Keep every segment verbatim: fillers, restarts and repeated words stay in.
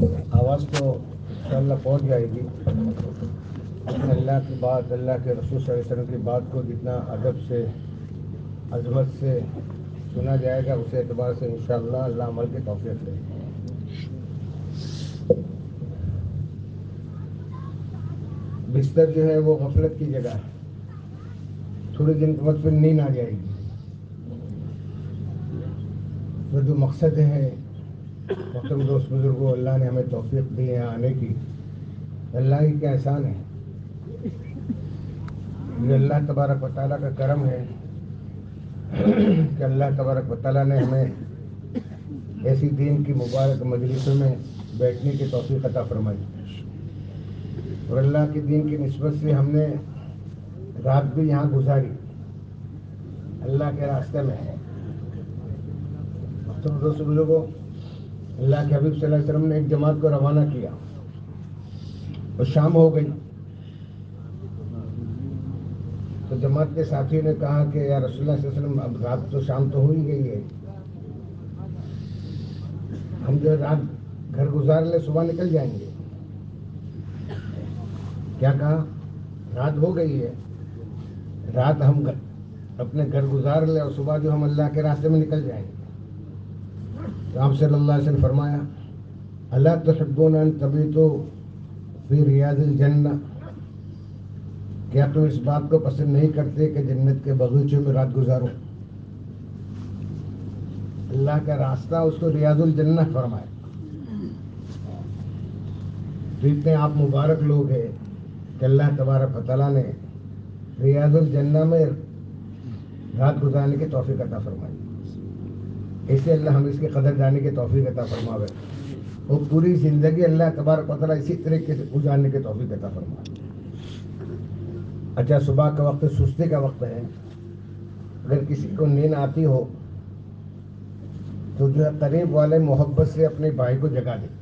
آواز تو انشاءاللہ پہنچ جائے گی، لیکن اللہ کی بات، اللہ کے رسول صلی اللہ علیہ وسلم کی بات کو جتنا ادب سے، عظمت سے سنا جائے گا، اس اعتبار سے انشاءاللہ اللہ عمل کی توفیق دے. بستر جو ہے وہ غفلت کی جگہ ہے. تھوڑے دن کے بعد پھر نیند آ جائے گی. تو جو مقصد ہے محترم دوست بزرگوں، اللہ نے ہمیں توفیق دی ہے آنے کی. اللہ ہی کا احسان ہے، یہ اللہ تبارک و تعالیٰ کا کرم ہے کہ اللہ تبارک و تعالیٰ نے ہمیں ایسی دین کی مبارک مجلسوں میں بیٹھنے کی توفیق عطا فرمائی. اور اللہ کے دین کی نسبت سے ہم نے رات بھی یہاں گزاری اللہ کے راستے میں. تم دوست بزرگوں، اللہ کے حبیب صلی اللہ علیہ وسلم نے ایک جماعت کو روانہ کیا اور شام ہو گئی. تو جماعت کے ساتھی نے کہا کہ یا رسول اللہ صلی اللہ علیہ وسلم، اب رات تو شام تو ہو ہی گئی ہے، ہم جو رات گھر گزار لے صبح نکل جائیں گے. کیا کہا؟ رات ہو گئی ہے، رات ہم اپنے گھر گزار لے اور صبح جو ہم اللہ کے راستے میں نکل جائیں گے. تو آپ صلی اللہ علیہ وسلم فرمایا، الا تحبون ان تبیتوا فی ریاض الجنہ، کیا تم اس بات کو پسند نہیں کرتے کہ جنت کے باغیچوں میں رات گزارو؟ اللہ کا راستہ اس کو ریاض الجنہ فرمائے. تو اتنے آپ مبارک لوگ ہیں کہ اللہ تبارک و تعالیٰ نے ریاض الجنہ میں رات گزارنے کی توفیق عطا فرمائی. اسے اللہ ہم اس کی قدر جاننے کی توفیق عطا فرماوے، وہ پوری زندگی اللہ تبارک و تعالیٰ اسی طریقے سے گزارنے کی توفیق عطا فرمائے. اچھا، صبح کا وقت سستی کا وقت ہے. اگر کسی کو نیند آتی ہو تو جو ہے قریب والے محبت سے اپنے بھائی کو جگا دے.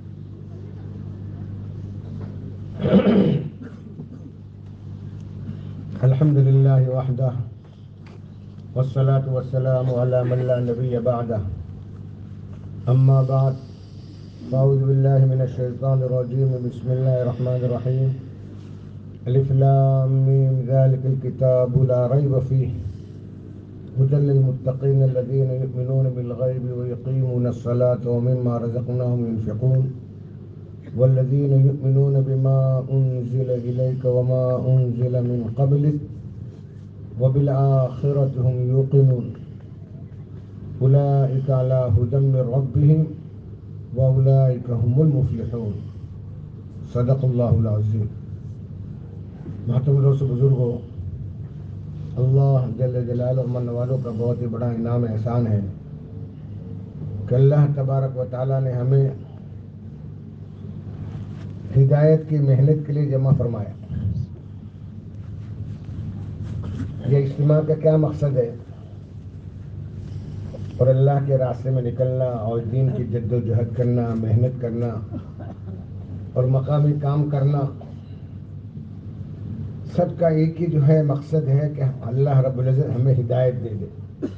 الحمدللہ وحدہ والصلاة والسلام علی من لا نبی بعدہ، اما بعد، فاعوذ باللہ من الشیطان الرجیم، بسم اللہ الرحمن الرحیم. الف لام میم ذلک الکتاب لا ریب فیہ هدی للمتقین الذین یؤمنون بالغیب ویقیمون الصلاة ومما رزقناهم ينفقون والذین یؤمنون بما انزل الیک وما انزل من قبلک وبالآخرة هم یوقنون اولئک علی ھدی من ربهم واولئک هم المفلحون. صدق اللہ العظیم. محترم دوست بزرگوں، اللہ جل جلالہ اور من والوں کا بہت ہی بڑا انعام احسان ہے کہ اللہ تبارک و تعالیٰ نے ہمیں ہدایت کی محنت کے لیے جمع فرمایا. یہ اجتماع کا کیا مقصد ہے؟ اور اللہ کے راستے میں نکلنا اور دین کی جد و جہد کرنا، محنت کرنا اور مقامی کام کرنا، سب کا ایک ہی جو ہے مقصد ہے کہ اللہ رب العزت ہمیں ہدایت دے دے،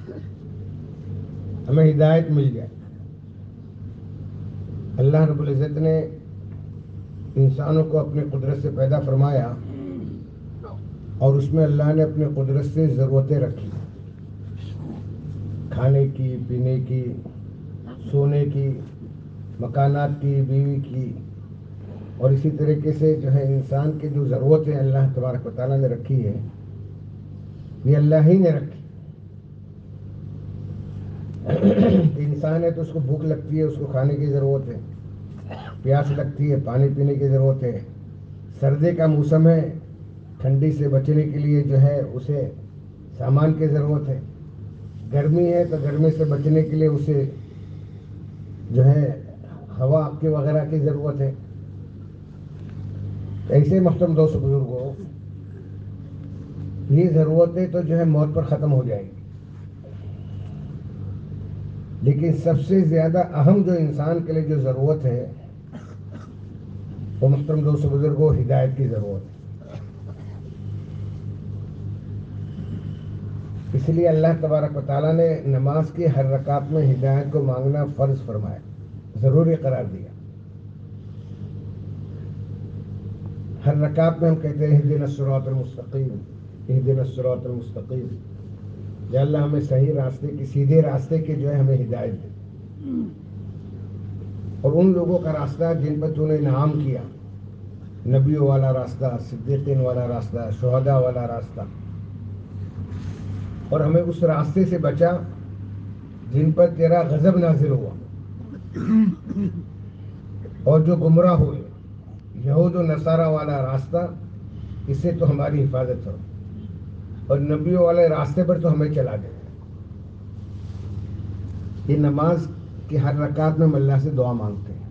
ہمیں ہدایت مل جائے. اللہ رب العزت نے انسانوں کو اپنی قدرت سے پیدا فرمایا اور اس میں اللہ نے اپنی قدرت سے ضرورتیں رکھی، کھانے کی، پینے کی، سونے کی، مکانات کی، بیوی کی، اور اسی طریقے سے جو ہے انسان کی جو ضرورتیں اللہ تبارک و تعالیٰ نے رکھی ہے، یہ اللہ ہی نے رکھی. انسان ہے تو اس کو بھوک لگتی ہے، اس کو کھانے کی ضرورت ہے، پیاس لگتی ہے، پانی پینے کی ضرورت ہے. سردی کا موسم ہے، ٹھنڈی سے بچنے کے لیے جو ہے اسے سامان کی ضرورت ہے. گرمی ہے تو گرمی سے بچنے کے لیے اسے جو ہے ہوا کے وغیرہ کی ضرورت ہے. ایسے محترم دوست بزرگوں، یہ ضرورتیں تو جو ہے موت پر ختم ہو جائے گی، لیکن سب سے زیادہ اہم جو انسان کے لیے جو ضرورت ہے وہ محترم دوست بزرگوں ہدایت کی ضرورت ہے. اس لیے اللہ تبارک و تعالیٰ نے نماز کی ہر رکعت میں ہدایت کو مانگنا فرض فرمایا، ضروری قرار دیا. ہر رکعت میں ہم کہتے ہیں اہدنا الصراط المستقیم، اہدنا الصراط المستقیم، یا اللہ ہمیں صحیح راستے کی، سیدھے راستے کے جو ہے ہمیں ہدایت دے، اور ان لوگوں کا راستہ جن پر تو نے انعام کیا، نبیوں والا راستہ، صدیقین والا راستہ، شہداء والا راستہ، اور ہمیں اس راستے سے بچا جن پر تیرا غضب نازل ہوا اور جو گمراہ ہوئے، یہود و نصارہ والا راستہ، اس سے تو ہماری حفاظت ہو، اور نبیوں والے راستے پر تو ہمیں چلا دے۔ یہ نماز کی ہر رکعت میں ہم اللہ سے دعا مانگتے ہیں۔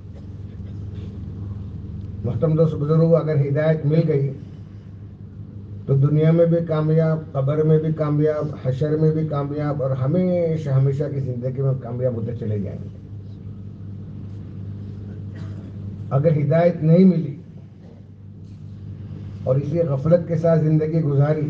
محترم دوست بزرگوں، اگر ہدایت مل گئی تو دنیا میں بھی کامیاب، قبر میں بھی کامیاب، حشر میں بھی کامیاب، اور ہمیشہ ہمیشہ کی زندگی میں کامیاب ہوتے چلے جائیں گے۔ اگر ہدایت نہیں ملی اور اسی غفلت کے ساتھ زندگی گزاری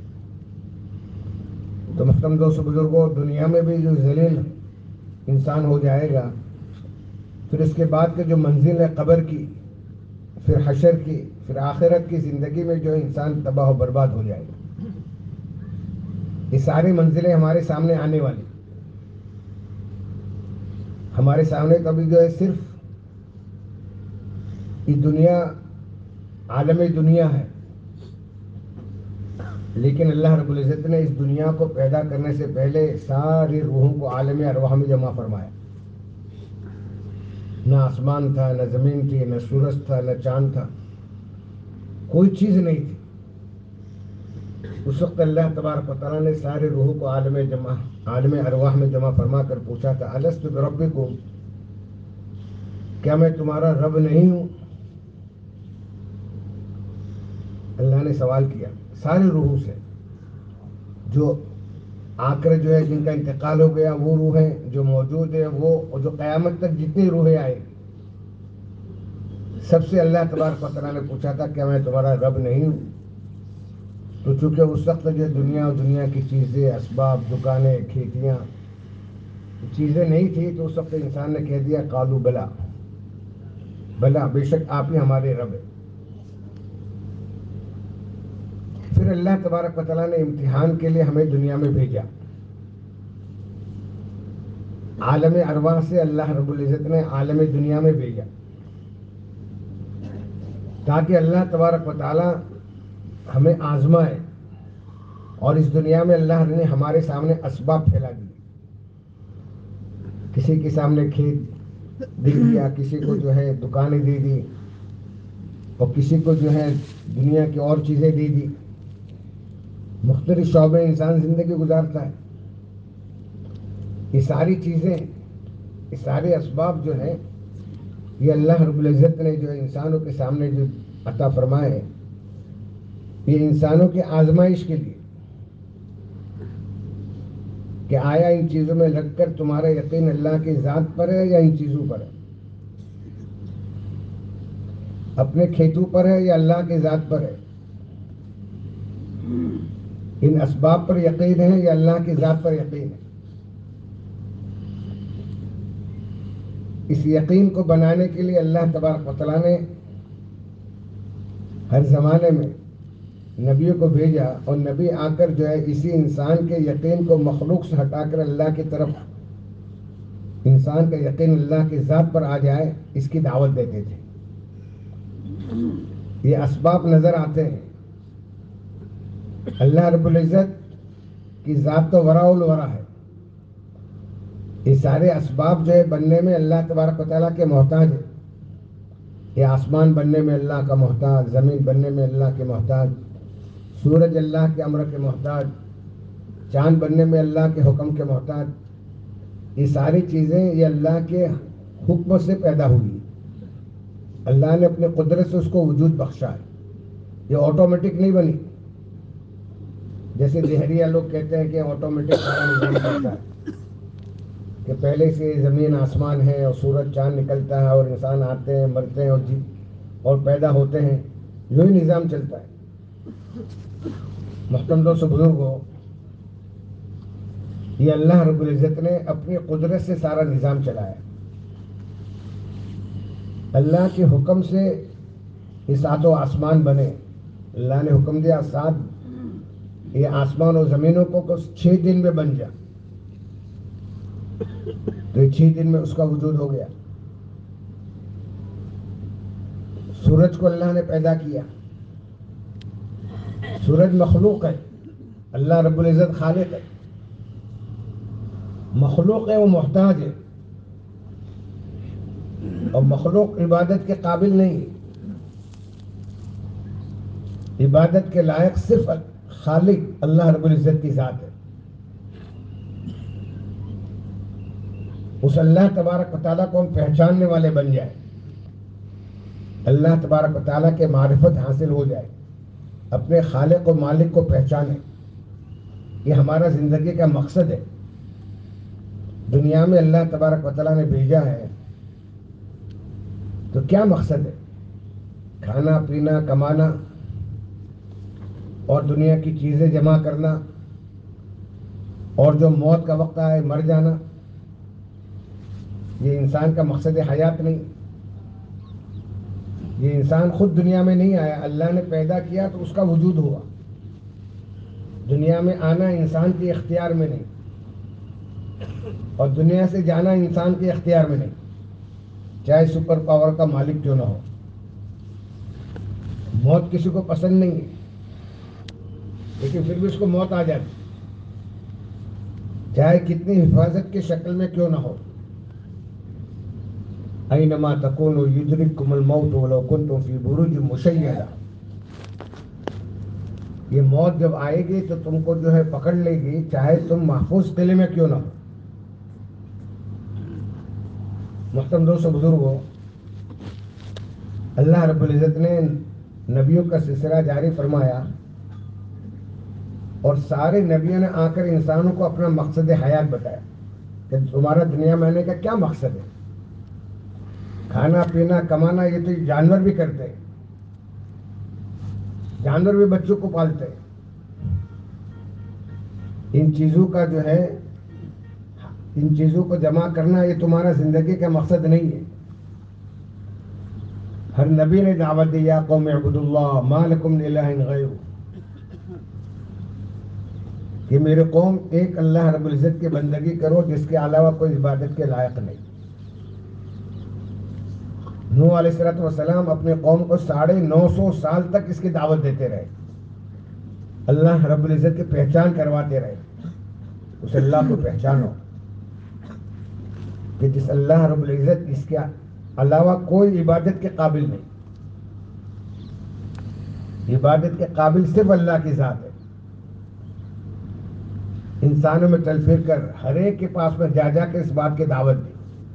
تو محترم دوست بزرگوں، دنیا میں بھی جو ذلیل انسان ہو جائے گا، پھر اس کے بعد کے جو منزل ہے قبر کی، پھر حشر کی، پھر آخرت کی زندگی میں جو انسان تباہ و برباد ہو جائے گا۔ یہ ساری منزلیں ہمارے سامنے آنے والی، ہمارے سامنے کبھی جو ہے صرف یہ دنیا عالم دنیا ہے، لیکن اللہ رب العزت نے اس دنیا کو پیدا کرنے سے پہلے ساری روحوں کو عالم ارواح میں جمع فرمایا۔ نہ آسمان تھا، نہ زمین تھی، نہ سورج تھا، نہ چاند تھا، کوئی چیز نہیں تھی۔ اس وقت اللہ تبارک و تعالیٰ نے سارے روحوں کو عالم جمع عالم ارواح میں جمع فرما کر پوچھا تھا، الست بربکم، کیا میں تمہارا رب نہیں ہوں؟ اللہ نے سوال کیا ساری روحوں سے، جو آ کر جو ہے جن کا انتقال ہو گیا وہ روحیں، جو موجود ہے وہ، اور جو قیامت تک جتنی روحیں آئے، سب سے اللہ تبارک و تعالیٰ نے پوچھا تھا کیا میں تمہارا رب نہیں ہوں؟ تو چونکہ اس وقت جو دنیا اور دنیا کی چیزیں، اسباب، دکانیں، کھیتیاں، چیزیں نہیں تھی، تو اس وقت انسان نے کہہ دیا قالوا بلا، بلا بے شک آپ ہی ہمارے رب ہیں۔ پھر اللہ تبارک و تعالیٰ نے امتحان کے لیے ہمیں دنیا میں بھیجا، عالم ارواح سے اللہ رب العزت نے عالم دنیا میں بھیجا، تاکہ اللہ تبارک و تعالیٰ ہمیں آزمائے، اور اس دنیا میں اللہ نے ہمارے سامنے اسباب پھیلا دیے، کسی کے سامنے کھیت دے دیا، کسی کو جو ہے دکانیں دے دی، اور کسی کو جو ہے دنیا کی اور چیزیں دے دی، مختلف شعبے انسان زندگی گزارتا ہے۔ یہ ساری چیزیں، یہ سارے اسباب جو ہیں، یہ اللہ رب العزت نے جو انسانوں کے سامنے جو عطا فرمائے، یہ انسانوں کی آزمائش کے لیے، کہ آیا ان چیزوں میں لگ کر تمہارا یقین اللہ کی ذات پر ہے یا ان چیزوں پر ہے، اپنے کھیتوں پر ہے یا اللہ کی ذات پر ہے، ان اسباب پر یقین ہے یا اللہ کی ذات پر یقین ہے۔ اس یقین کو بنانے کے لیے اللہ تبارک و تعالیٰ نے ہر زمانے میں نبیوں کو بھیجا، اور نبی آ کر جو ہے اسی انسان کے یقین کو مخلوق سے ہٹا کر اللہ کی طرف، انسان کا یقین اللہ کی ذات پر آ جائے، اس کی دعوت دیتے تھے۔ یہ اسباب نظر آتے ہیں، اللہ رب العزت کی ذات تو وراء الورا ہے، یہ سارے اسباب جو ہے بننے میں اللہ تبارک و تعالیٰ کے محتاج ہے۔ یہ آسمان بننے میں اللہ کا محتاج، زمین بننے میں اللہ کے محتاج، سورج اللہ کے امر کے محتاج، چاند بننے میں اللہ کے حکم کے محتاج۔ یہ ساری چیزیں یہ اللہ کے حکم سے پیدا ہوئی، اللہ نے اپنے قدرت سے اس کو وجود بخشا ہے، یہ آٹومیٹک نہیں بنی، جیسے دہریہ لوگ کہتے ہیں کہ آٹومیٹک سارا نظام چلتا ہے، کہ پہلے سے زمین آسمان ہے اور سورج چاند نکلتا ہے اور انسان آتے ہیں، مرتے ہیں اور جی اور پیدا ہوتے ہیں، یہی نظام چلتا ہے۔ محترم دوست بزرگوں، یہ اللہ رب العزت نے اپنی قدرت سے سارا نظام چلایا، اللہ کے حکم سے یہ ساتوں آسمان بنے. اللہ نے حکم دیا سات یہ آسمان و زمینوں کو چھ دن میں بن جا. تو چھ دن میں اس کا وجود ہو گیا. سورج کو اللہ نے پیدا کیا. سورج مخلوق ہے، اللہ رب العزت خالق ہے. مخلوق ہے، وہ محتاج ہے، اور مخلوق عبادت کے قابل نہیں ہے. عبادت کے لائق صرف خالق اللہ رب العزت کی ذات ہے. اس اللہ تبارک و تعالیٰ کو ہم پہچاننے والے بن جائیں، اللہ تبارک و تعالیٰ کے معرفت حاصل ہو جائے، اپنے خالق و مالک کو پہچانے. یہ ہمارا زندگی کا مقصد ہے. دنیا میں اللہ تبارک و تعالیٰ نے بھیجا ہے تو کیا مقصد ہے؟ کھانا پینا کمانا اور دنیا کی چیزیں جمع کرنا، اور جو موت کا وقت آئے مر جانا. یہ انسان کا مقصد حیات نہیں. یہ انسان خود دنیا میں نہیں آیا، اللہ نے پیدا کیا تو اس کا وجود ہوا. دنیا میں آنا انسان کے اختیار میں نہیں، اور دنیا سے جانا انسان کے اختیار میں نہیں، چاہے سپر پاور کا مالک کیوں نہ ہو. موت کسی کو پسند نہیں ہے، لیکن پھر بھی اس کو موت آ جاتی، چاہے کتنی حفاظت کی شکل میں کیوں نہ ہو. اینما تکونوا یدرککم الموت ولو کنتم فی بروج مشیدہ. یہ موت جب آئے گی تو تم کو جو ہے پکڑ لے گی، چاہے تم محفوظ قلعے میں کیوں نہ ہو. محترم دوستو بزرگوں، اللہ رب العزت نے نبیوں کا سلسلہ جاری فرمایا، اور سارے نبیوں نے آ کر انسانوں کو اپنا مقصد حیات بتایا کہ تمہارا دنیا میں آنے کا کیا مقصد ہے. کھانا پینا کمانا یہ تو جانور بھی کرتے ہیں، جانور بھی بچوں کو پالتے ہیں. ان چیزوں کا جو ہے ان چیزوں کو جمع کرنا یہ تمہارا زندگی کا مقصد نہیں ہے. ہر نبی نے دعوت دی، یا قوم اعبدوا اللہ ما لکم من الہ غیرہ، کہ میرے قوم ایک اللہ رب العزت کی بندگی کرو جس کے علاوہ کوئی عبادت کے لائق نہیں. نوح علیہ السلام اپنے قوم کو ساڑھے نو سو سال تک اس کی دعوت دیتے رہے، اللہ رب العزت کی پہچان کرواتے رہے. اس اللہ کو پہچانو کہ جس اللہ رب العزت اس کے علاوہ کوئی عبادت کے قابل نہیں. عبادت کے قابل صرف اللہ کی ذات ہے. انسانوں میں چل پھر کر ہر ایک کے پاس میں جا جا کے اس بات کی دعوت دی،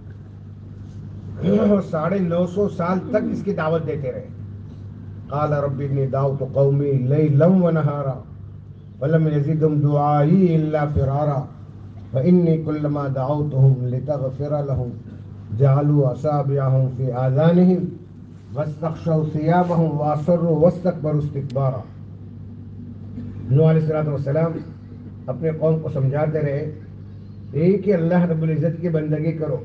ساڑھے نو سو سال تک اس کی دعوت دیتے رہے. قال رب انی دعوت قومی لیلا ونہارا ولم یزدہم دعائی الا فرارا فانی کلما دعوتہم لتغفر لہم جعلوا اصابعہم فی آذانہم واستغشوا ثیابہم واصروا واستکبروا استکبارا. نوح علیہ السلام اپنے قوم کو سمجھاتے رہے ایک ہی اللہ رب العزت کی بندگی کرو،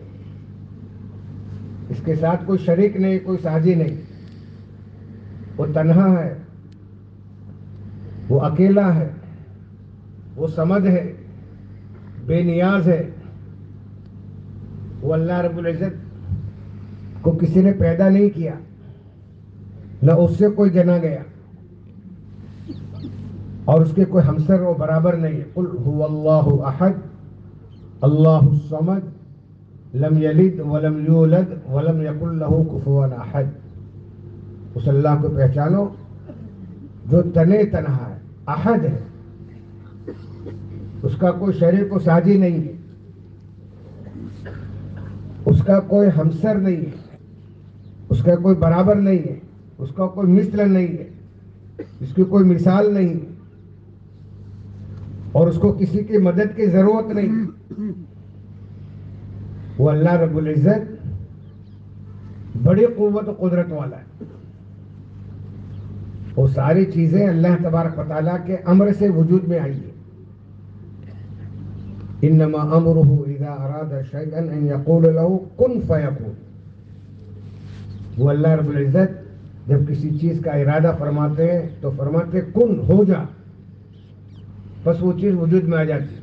اس کے ساتھ کوئی شریک نہیں، کوئی ساجی نہیں. وہ تنہا ہے، وہ اکیلا ہے، وہ صمد ہے، بے نیاز ہے. وہ اللہ رب العزت کو کسی نے پیدا نہیں کیا، نہ اس سے کوئی جنا گیا، اور اس کے کوئی ہمسر و برابر نہیں ہے. قل هو اللہ احد اللہ الصمد لم یلد ولم یولد ولم یکن له کفوا احد. اس اللہ کو پہچانو جو تنے تنہا ہے، احد ہے، اس کا کوئی شریک و ساجی نہیں ہے، اس کا کوئی ہمسر نہیں ہے، اس کا کوئی برابر نہیں ہے، اس کا کوئی مثل نہیں ہے، اس کی کوئی مثال نہیں ہے، اور اس کو کسی کی مدد کی ضرورت نہیں. وہ اللہ رب العزت بڑی قوت و قدرت والا ہے. وہ ساری چیزیں اللہ تبارک و تعالیٰ کے امر سے وجود میں آئی ہیں. انما امرہ اذا اراد شیئا ان یقول له کن فیکون. وہ اللہ رب العزت جب کسی چیز کا ارادہ فرماتے ہیں تو فرماتے ہیں کن ہو جا، بس وہ چیز وجود میں آ جاتی ہے۔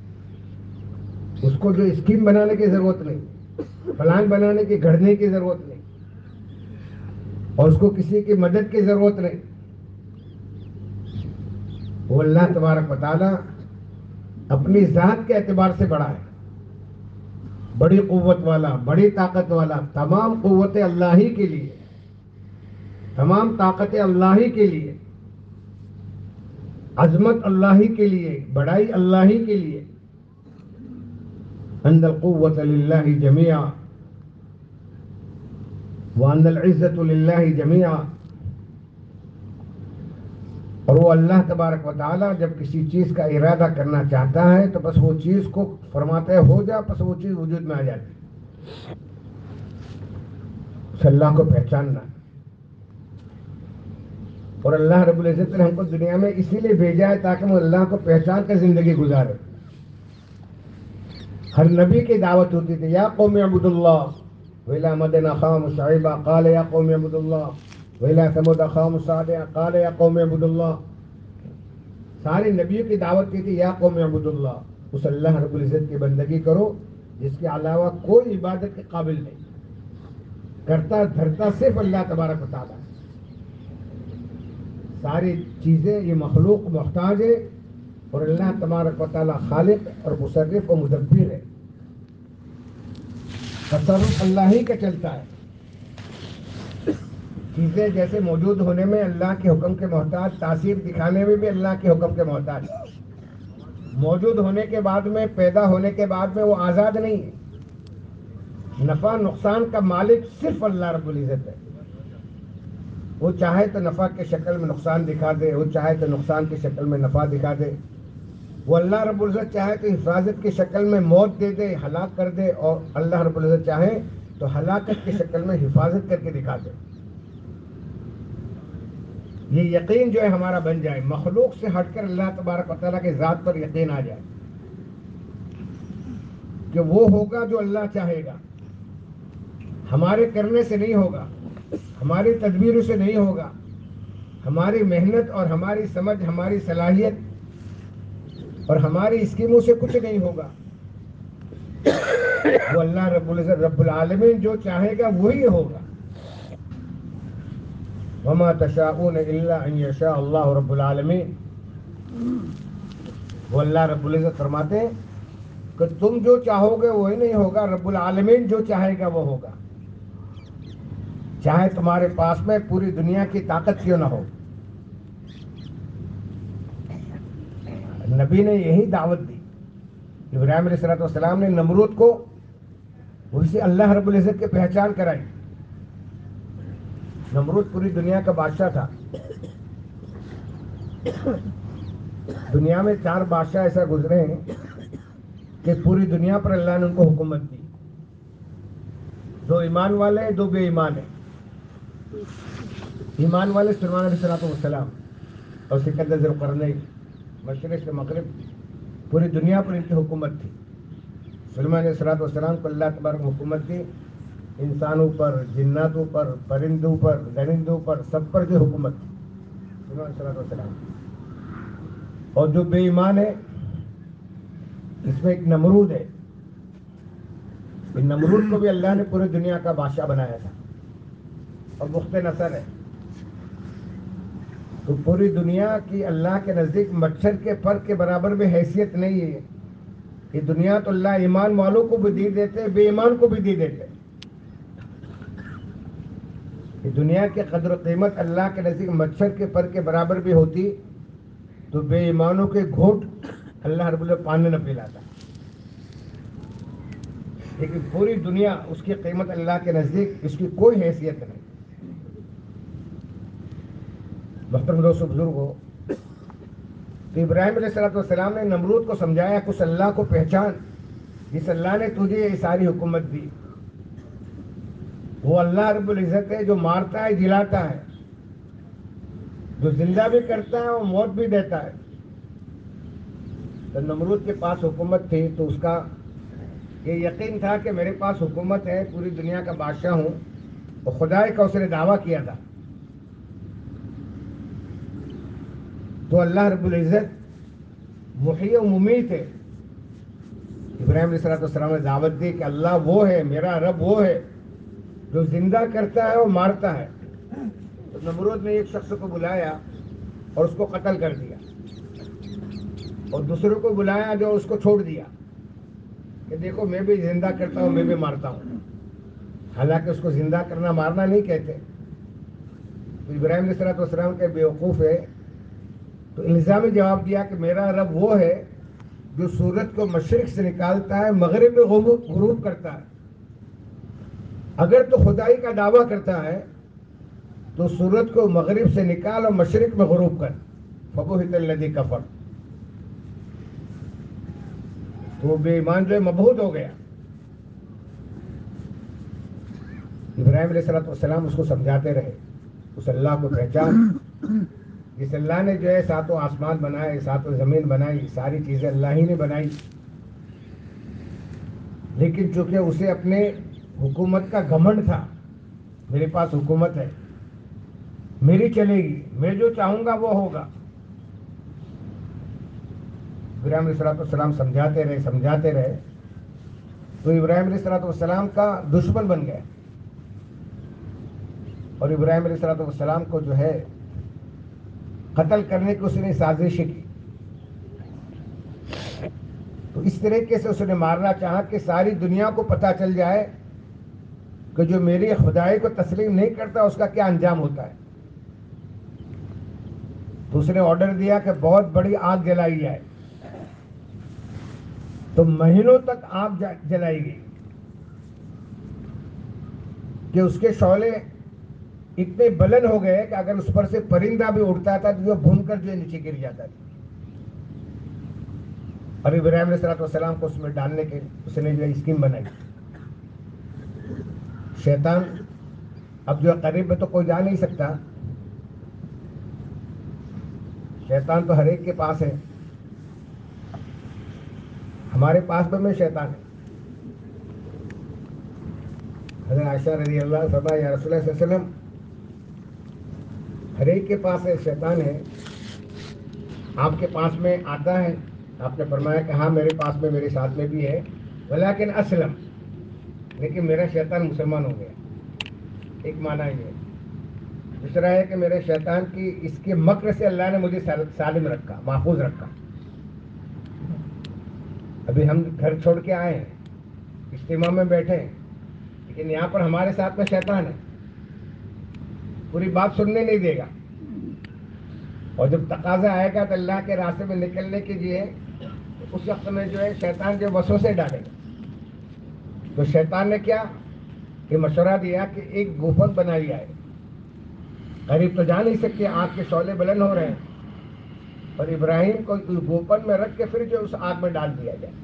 اس کو جو اسکیم بنانے کی ضرورت نہیں، پلان بنانے کی، گھڑنے کی ضرورت نہیں، اور اس کو کسی کی مدد کی ضرورت نہیں۔ وہ اللہ تبارک و تعالیٰ اپنی ذات کے اعتبار سے بڑا ہے، بڑی قوت والا، بڑی طاقت والا۔ تمام قوتیں اللہ ہی کے لیے، تمام طاقتیں اللہ ہی کے لیے، عظمت اللہ ہی کے لیے، بڑائی اللہ ہی کے لیے۔ ان القوت للہ جمیعا وان العزت للہ جمیعا۔ اور وہ اللہ تبارک و تعالیٰ جب کسی چیز کا ارادہ کرنا چاہتا ہے تو بس وہ چیز کو فرماتا ہے ہو جا، بس وہ چیز وجود میں آ جاتی ہے۔ اس اللہ کو پہچاننا، اور اللہ رب العزت نے ہم کو دنیا میں اسی لیے بھیجا ہے تاکہ ہم اللہ کو پہچان کر زندگی گزارے۔ ہر نبی کی دعوت ہوتی تھی، یا قوم اعبدوا اللہ، وإلى مدين أخاهم شعيبا قال يا قوم اعبدوا الله، وإلى ثمود أخاهم صالحا قال يا قوم اعبدوا الله۔ سارے نبیوں کی دعوت کی تھی یا قوم اعبدوا اللہ، اس اللہ رب العزت کی بندگی کرو جس کے علاوہ کوئی عبادت کے قابل نہیں، کرتا دھرتا صرف اللہ تبارک و تعالیٰ۔ ساری چیزیں یہ مخلوق محتاج ہے، اور اللہ تبارک و تعالیٰ خالق اور مصرف و مدبر ہے۔ تصرف اللہ ہی کا چلتا ہے۔ چیزیں جیسے موجود ہونے میں اللہ کے حکم کے محتاج، تاثیر دکھانے میں بھی اللہ کے حکم کے محتاج، موجود ہونے کے بعد میں، پیدا ہونے کے بعد میں وہ آزاد نہیں ہے۔ نفع نقصان کا مالک صرف اللہ رب العزت ہے۔ وہ چاہے تو نفع کے شکل میں نقصان دکھا دے، وہ چاہے تو نقصان کی شکل میں نفع دکھا دے۔ وہ اللہ رب العزت چاہے تو حفاظت کی شکل میں موت دے دے، ہلاک کر دے، اور اللہ رب العزت چاہے تو ہلاکت کی شکل میں حفاظت کر کے دکھا دے۔ یہ یقین جو ہے ہمارا بن جائے، مخلوق سے ہٹ کر اللہ تبارک و تعالیٰ کے ذات پر یقین آ جائے کہ وہ ہوگا جو اللہ چاہے گا، ہمارے کرنے سے نہیں ہوگا، ہماری تدبیروں سے نہیں ہوگا، ہماری محنت اور ہماری سمجھ، ہماری صلاحیت اور ہماری اسکیموں سے کچھ نہیں ہوگا۔ وہ اللہ رب العزت رب العالمین جو چاہے گا وہی ہوگا۔ وما تشاءون الا ان یشاء اللہ رب العالمین۔ وہ اللہ رب العزت فرماتے ہیں کہ تم جو چاہو گے وہی نہیں ہوگا، رب العالمین جو چاہے گا وہ ہوگا۔ چاہے تمہارے پاس میں پوری دنیا کی طاقت کیوں نہ ہو۔ نبی نے یہی دعوت دی۔ ابراہیم علیہ الصلوۃ والسلام نے نمرود کو اسے اللہ رب العزت کی پہچان کرائی۔ نمرود پوری دنیا کا بادشاہ تھا۔ دنیا میں چار بادشاہ ایسا گزرے ہیں کہ پوری دنیا پر اللہ نے ان کو حکومت دی۔ دو ایمان والے ہیں، دو بے ایمان ہیں۔ ایمان والے سلیمان علیہ الصلوۃ والسلام اور سکندر ذو القرنین، مشرق سے مغرب پوری دنیا پر ان کی حکومت تھی۔ سلیمان علیہ الصلوۃ والسلام کو اللہ تبارک حکومت دی، انسانوں پر، جناتوں پر، پرندوں پر، درندوں پر، سب پر جو حکومت تھی سلیمان علیہ الصلوۃ والسلام۔ اور جو بے ایمان ہے اس میں ایک نمرود ہے۔ ان نمرود کو بھی اللہ نے پوری دنیا کا بادشاہ بنایا تھا اور مخت نصر ہے۔ تو پوری دنیا کی اللہ کے نزدیک مچھر کے پر کے برابر بھی حیثیت نہیں ہے۔ یہ دنیا تو اللہ ایمان والوں کو بھی دی دیتے، بے ایمان کو بھی دی دیتے۔ یہ دنیا کی قدر و قیمت اللہ کے نزدیک مچھر کے پر کے برابر بھی ہوتی تو بے ایمانوں کے گھونٹ اللہ رب العزت پانی نہ پلاتا۔ لیکن پوری دنیا اس کی قیمت اللہ کے نزدیک اس کی کوئی حیثیت نہیں۔ محترم دوستو بزرگو، تو ابراہیم علیہ الصلوۃ والسلام نے نمرود کو سمجھایا کہ اس اللہ کو پہچان جس اللہ نے تجھے یہ ساری حکومت دی۔ وہ اللہ رب العزت ہے جو مارتا ہے، جلاتا ہے، جو زندہ بھی کرتا ہے اور موت بھی دیتا ہے۔ تو نمرود کے پاس حکومت تھی تو اس کا یہ یقین تھا کہ میرے پاس حکومت ہے، پوری دنیا کا بادشاہ ہوں، اور خدا کا اس نے دعویٰ کیا تھا تو اللہ رب العزت محیی و ممیت ہے. ابراہیم علیہ السلام نے دعوت دی کہ اللہ وہ ہے, میرا رب وہ ہے جو زندہ کرتا ہے اور مارتا ہے. تو نمرود نے ایک شخص کو بلایا اور اس کو قتل کر دیا, اور دوسروں کو بلایا جو اس کو چھوڑ دیا کہ دیکھو میں بھی زندہ کرتا ہوں, میں بھی مارتا ہوں. حالانکہ اس کو زندہ کرنا مارنا نہیں کہتے. تو ابراہیم علیہ السلام کے بیوقوف ہے تو الزامی جواب دیا کہ میرا رب وہ ہے جو سورج کو مشرق سے نکالتا ہے, مغرب میں غروب کرتا ہے. اگر تو خدائی کا دعویٰ کرتا ہے تو سورج کو مغرب سے نکال اور مشرق میں غروب کر. فبہت الذی کفر, تو بے ایمان جو ہے مبہوت ہو گیا. ابراہیم علیہ السلام اس کو سمجھاتے رہے, اس اللہ کو پہچان جس اللہ نے جو ہے ساتوں آسمان بنائے, ساتوں زمین بنائی, ساری چیزیں اللہ ہی نے بنائی. لیکن چونکہ اسے اپنے حکومت کا گھمنڈ تھا, میرے پاس حکومت ہے, میری چلے گی, میں جو چاہوں گا وہ ہوگا. ابراہیم علیہ السلام سمجھاتے رہے سمجھاتے رہے تو ابراہیم علیہ السلام کا دشمن بن گئے, اور ابراہیم علیہ السلام کو جو ہے قتل کرنے کی اس نے سازش کی. تو اس طریقے سے اس نے مارنا چاہا کہ ساری دنیا کو پتہ چل جائے کہ جو میری خدائی کو تسلیم نہیں کرتا اس کا کیا انجام ہوتا ہے. تو اس نے آرڈر دیا کہ بہت بڑی آگ جلائی جائے. تو مہینوں تک آگ جلائی گئی کہ اس کے شعلے اتنے بلند ہو گئے کہ اگر اس پر سے پرندہ بھی اڑتا تھا تو وہ بھون کر جو نیچے گر جاتا تھا. اور ابراہیم علیہ السلام کو اس میں ڈالنے کے اس نے جو اسکیم بنائی. شیطان اب جو قریب میں تو کوئی جا نہیں سکتا, شیطان تو ہر ایک کے پاس ہے, ہمارے پاس میں شیطان ہے. حضرت عائشہ رضی اللہ عنہا یا رسول اللہ صلی اللہ علیہ وسلم, ہر ایک کے پاس ہے شیطان ہے. آپ کے پاس میں آتا ہے, آپ نے فرمایا کہ ہاں میرے پاس میں میرے ساتھ میں بھی ہے, ولیکن اسلم, لیکن میرا شیطان مسلمان ہو گیا. ایک معنی یہ ہے. دوسرا ہے کہ میرے شیطان کی اس کے مکر سے اللہ نے مجھے سالم رکھا, محفوظ رکھا. ابھی ہم گھر چھوڑ کے آئے ہیں, اجتماع میں بیٹھے ہیں, لیکن یہاں پر ہمارے ساتھ میں شیطان ہے, پوری بات سننے نہیں دے گا. اور جب تقاضا آئے گا تو اللہ کے راستے میں نکلنے کے لیے اس وقت میں جو ہے شیطان جو وسوسے ڈالے گا. تو شیطان نے کیا کہ مشورہ دیا کہ ایک گوفت بنائی جائے, قریب تو جا نہیں سکتے, آگ کے شعلے بلند ہو رہے ہیں, اور ابراہیم کو گوپن میں رکھ کے پھر جو اس آگ میں ڈال دیا جائے.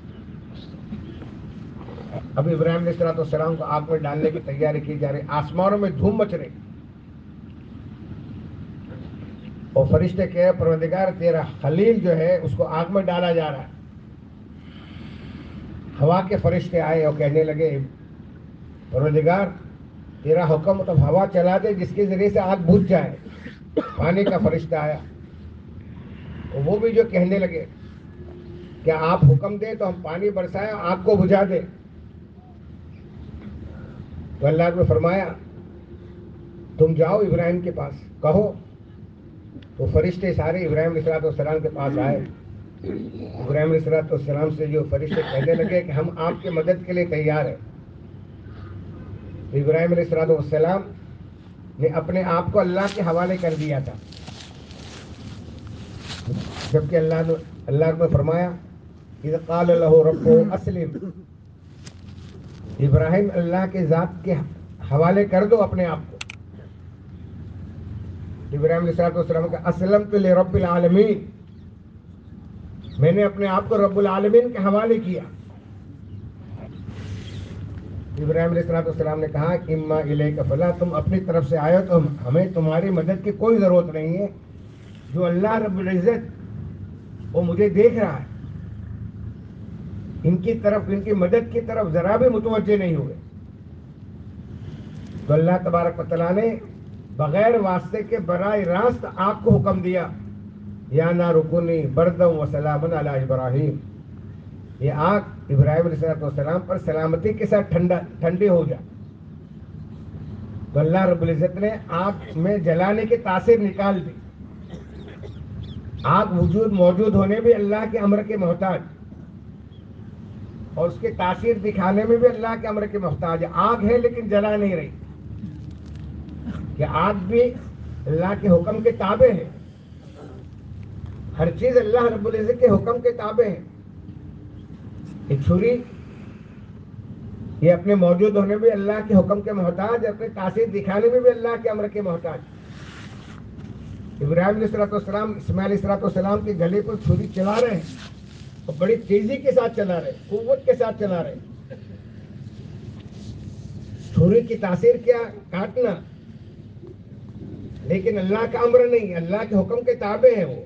اب ابراہیم علیہ السلام کو آگ میں ڈالنے کی تیاری کی جا رہی, آسمانوں میں دھوم مچ رہی, اور فرشتے کہے پروردگار تیرا خلیل جو ہے اس کو آگ میں ڈالا جا رہا ہے. ہوا کے فرشتے آئے اور کہنے لگے پروردگار تیرا حکم تو ہوا چلا دے جس کے ذریعے سے آگ بجھ جائے. پانی کا فرشتہ آیا, وہ بھی جو کہنے لگے کیا آپ حکم دیں تو ہم پانی برسائیں آگ کو بجھا دیں. تو اللہ نے فرمایا تم جاؤ ابراہیم کے پاس کہو. تو فرشتے سارے ابراہیم علیہ السلام کے پاس آئے. ابراہیم علیہ السلام سے جو فرشتے کہنے لگے کہ ہم آپ کی مدد کے لیے تیار ہیں. تو ابراہیم علیہ السلام نے اپنے آپ کو اللہ کے حوالے کر دیا تھا, جبکہ اللہ نے اللہ نے فرمایا اذ قال له ربه اسلم, ابراہیم اللہ کے ذات کے حوالے کر دو اپنے آپ کو. ابراہیم علیہ السلام کا اسلمت لرب العالمین, میں نے اپنے آپ کو رب العالمین کے حوالے کیا. ابراہیم علیہ السلام نے کہا اما الیک فلا, تم اپنی طرف سے آئے ہو تو ہمیں تمہاری مدد کی کوئی ضرورت نہیں ہے. جو اللہ رب العزت وہ مجھے دیکھ رہا ہے, ان کی طرف ان کی مدد کی طرف ذرا بھی متوجہ نہیں ہوئے. تو اللہ تبارک و تعالیٰ نے بغیر واسطے کے براہ راست آگ کو حکم دیا یا نار کونی بردم و سلامن علی ابراہیم، یہ آگ ابراہیم علیہ السلام پر سلامتی کے ساتھ ٹھنڈا ٹھنڈی ہو جائے. تو اللہ رب العزت نے آگ میں جلانے کی تاثیر نکال دی. آگ وجود موجود ہونے بھی اللہ کے امر کے محتاج، اور اس کی تاثیر دکھانے میں بھی اللہ کے امر کے محتاج ہے. آگ ہے لیکن جلا نہیں رہی، کہ آگ بھی اللہ کے حکم کے تابع ہے. ہر چیز اللہ رب العزت کے حکم کے تابع ہے. یہ چھری یہ اپنے موجود ہونے بھی اللہ کے حکم کے محتاج، اپنے تاثیر دکھانے میں بھی اللہ کے امر کے محتاج. ابراہیم علیہ السلام اسماعیل علیہ السلام کے گلے پر چھری چلا رہے ہیں، اور بڑی تیزی کے ساتھ چلا رہے، قوت کے ساتھ چلا رہے. چھری کی تاثیر کیا؟ کاٹنا، لیکن اللہ کا امر نہیں، اللہ کے حکم کے تابع ہے وہ،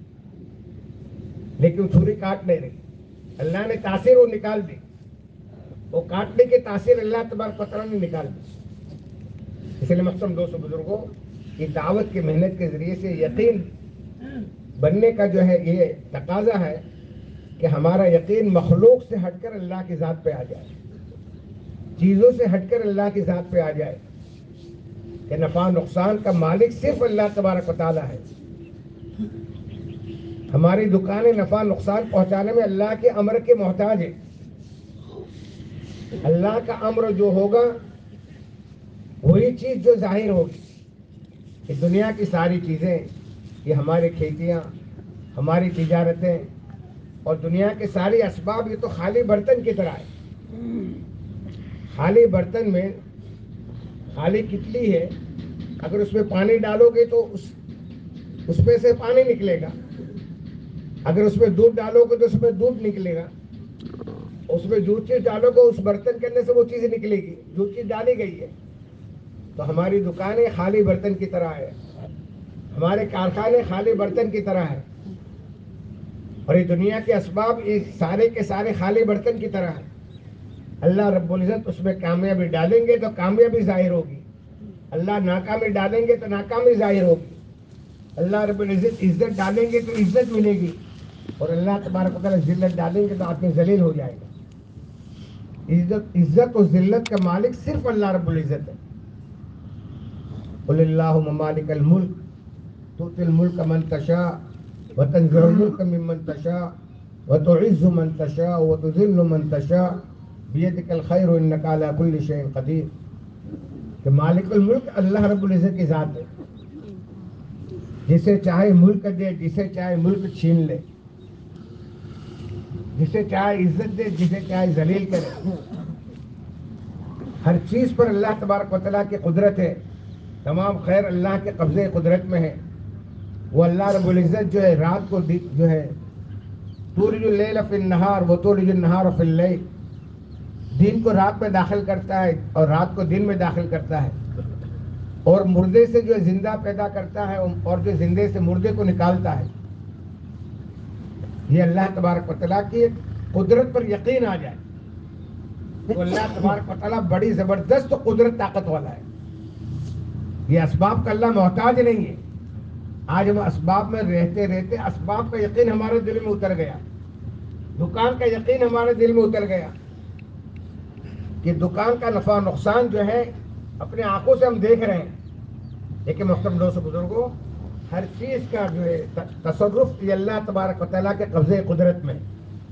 لیکن چھری کاٹ نہیں رہی. اللہ نے تاثیر وہ نکال دی، وہ کاٹنے کی تاثیر اللہ تبارک و تعالیٰ نے نکال دی. اس لیے محترم دوستو بزرگوں، یہ دعوت کی محنت کے ذریعے سے یقین بننے کا جو ہے یہ تقاضا ہے کہ ہمارا یقین مخلوق سے ہٹ کر اللہ کی ذات پہ آ جائے، چیزوں سے ہٹ کر اللہ کی ذات پہ آ جائے، کہ نفع نقصان کا مالک صرف اللہ تبارک و تعالیٰ ہے. ہماری دکانیں نفع نقصان پہنچانے میں اللہ کے امر کے محتاج ہے. اللہ کا امر جو ہوگا وہی چیز جو ظاہر ہوگی. کہ دنیا کی ساری چیزیں، یہ ہماری کھیتیاں، ہماری تجارتیں اور دنیا کے سارے اسباب، یہ تو خالی برتن کی طرح ہے. خالی برتن میں خالی کتلی ہے، اگر اس میں پانی ڈالو گے تو اس اس میں سے پانی نکلے گا. اگر اس میں دودھ ڈالو گے تو اس میں دودھ نکلے گا. اس میں جو چیز ڈالو گے اس برتن کے اندر سے وہ چیز نکلے گی جو چیز ڈالی گئی ہے. تو ہماری دکانیں خالی برتن کی طرح ہے، ہمارے کارخانے خالی برتن کی طرح ہے، اور یہ دنیا کے اسباب یہ سارے کے سارے خالی برتن کی طرح ہے. اللہ رب العزت اس میں کامیابی ڈالیں گے تو کامیابی ظاہر ہوگی، اللہ ناکامی ڈالیں گے تو ناکامی ظاہر ہوگی. اللہ رب العزت عزت ڈالیں گے تو عزت ملے گی، اور اللہ تبارک و تعالیٰ ذلت ڈالیں گے تو آدمی ذلیل ہو جائے گا. عزت عزت و ذلت کا مالک صرف اللہ رب العزت ہے. قل اللہم مالک الملک تؤتی الملک من تشاء وتنزع الملک ممن تشاء وتعز من تشاء وتذل من تشاء بیدک الخیر انک علی کل شیء قدیر. کہ مالک الملک اللہ رب العزت کی ذات ہے، جسے چاہے ملک دے، جسے چاہے ملک چھین لے، جسے چاہے عزت دے، جسے چاہے ذلیل کرے. ہر چیز پر اللہ تبارک و تعالیٰ کی قدرت ہے، تمام خیر اللہ کے قبضے قدرت میں ہے. وہ اللہ رب العزت جو ہے رات کو جو ہے تولج اللیل فی النہار و تولج النہار فی اللیل، دن کو رات میں داخل کرتا ہے اور رات کو دن میں داخل کرتا ہے، اور مردے سے جو زندہ پیدا کرتا ہے اور جو زندے سے مردے کو نکالتا ہے. یہ اللہ تبارک و تعالیٰ کی قدرت پر یقین آ جائے تو اللہ تبارک و تعالیٰ بڑی زبردست قدرت طاقت والا ہے. یہ اسباب کا اللہ محتاج نہیں ہے. آج ہم اسباب میں رہتے رہتے اسباب کا یقین ہمارے دل میں اتر گیا، دکان کا یقین ہمارے دل میں اتر گیا کہ دکان کا نفع نقصان جو ہے اپنے آنکھوں سے ہم دیکھ رہے ہیں. لیکن محترم دوستو بزرگوں، ہر چیز کا جو ہے تصرف یہ اللہ تبارک و تعالیٰ کے قبضے قدرت میں.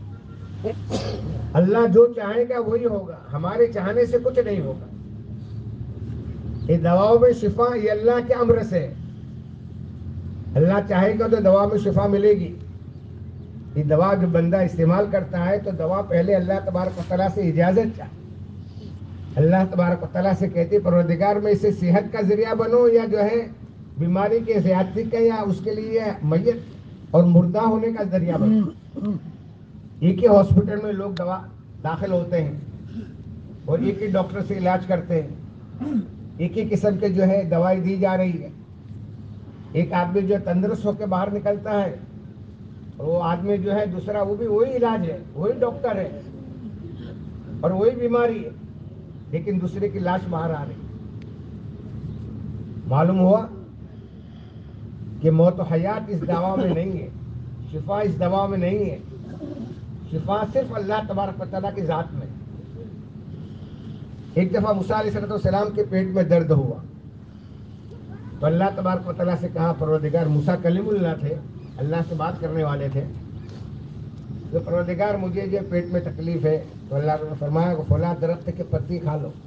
اللہ جو چاہے گا وہی ہوگا، ہمارے چاہنے سے کچھ نہیں ہوگا. یہ دواؤں میں شفا یہ اللہ کے امر سے ہے. اللہ چاہے گا تو دوا میں شفا ملے گی. یہ دوا جو بندہ استعمال کرتا ہے تو دوا پہلے اللہ تبارک و تعالیٰ سے اجازت چاہے. اللہ تبارک و تعالیٰ سے کہتے پروردگار میں اسے صحت کا ذریعہ بنو، یا جو ہے بیماری کے زیادتی کا، یا اس کے لیے میت اور مردہ ہونے کا ذریعہ بنو. ایک ہی ہاسپٹل میں لوگ دوا داخل ہوتے ہیں اور ایک ہی ڈاکٹر سے علاج کرتے ہیں، ایک ہی قسم کے جو ہے دوائی دی جا رہی ہے. ایک آدمی جو تندرست ہو کے باہر نکلتا ہے، وہ آدمی جو ہے دوسرا وہ بھی وہی علاج ہے، وہی ڈاکٹر ہے اور وہی بیماری ہے، لیکن دوسرے کی لاش باہر آ رہی. معلوم ہوا کہ موت و حیات اس دوا میں نہیں ہے، شفا اس دوا میں نہیں ہے، شفا صرف اللہ تبارک و تعالیٰ کی ذات میں. ایک دفعہ موسیٰ علیہ السلام کے پیٹ میں درد ہوا تو اللہ تبارک و تعالیٰ سے کہا، پروردگار، موسیٰ کلیم اللہ تھے، اللہ سے بات کرنے والے تھے، تو پروردگار مجھے جو پیٹ میں تکلیف ہے، تو اللہ نے فرمایا کہ فلاں درخت کی پتی کھا لو.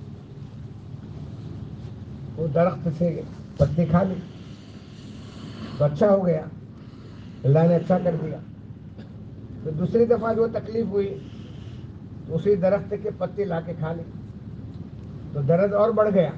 وہ درخت سے پتی کھا لی تو اچھا ہو گیا، اللہ نے اچھا کر دیا. تو دوسری دفعہ جو تکلیف ہوئی تو اسی درخت کے پتی لا کے کھا لی تو درد اور بڑھ گیا.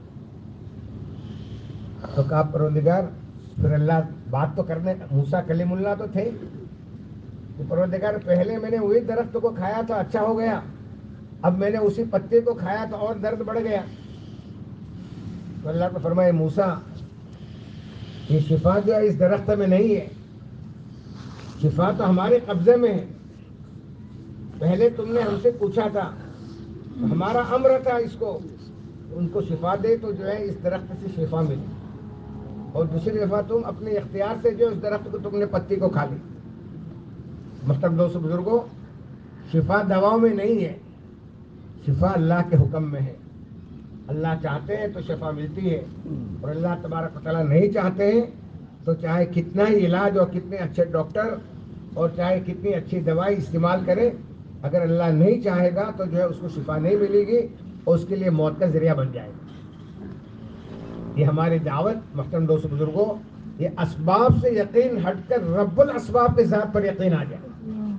تو کہا پروردگار، پھر اللہ بات تو کرنے، موسیٰ کلیم اللہ تو تھے، کہ پروردگار پہلے میں نے وہی درخت کو کھایا تھا، اچھا ہو گیا، اب میں نے اسی پتے کو کھایا تو اور درد بڑھ گیا. تو اللہ کو فرمائے، موسیٰ یہ شفا جو ہے اس درخت میں نہیں ہے، شفا تو ہمارے قبضے میں ہے. پہلے تم نے ہم سے پوچھا تھا، ہمارا امر تھا اس کو ان کو شفا دے، تو جو ہے اس درخت سے شفا ملی، اور دوسری دفعہ تم اپنے اختیار سے جو اس درخت کو تم نے پتی کو کھا لی. مطلب دوستو بزرگوں، شفا دواؤں میں نہیں ہے، شفا اللہ کے حکم میں ہے. اللہ چاہتے ہیں تو شفا ملتی ہے، اور اللہ تبارک و تعالیٰ نہیں چاہتے ہیں تو چاہے کتنا ہی علاج اور کتنے اچھے ڈاکٹر اور چاہے کتنی اچھی دوائی استعمال کرے، اگر اللہ نہیں چاہے گا تو جو ہے اس کو شفا نہیں ملے گی اور اس کے لیے موت کا ذریعہ بن جائے گا. یہ ہماری دعوت محترم دوست بزرگوں، یہ اسباب سے یقین ہٹ کر رب الاسباب کے ذات پر یقین آ جائے.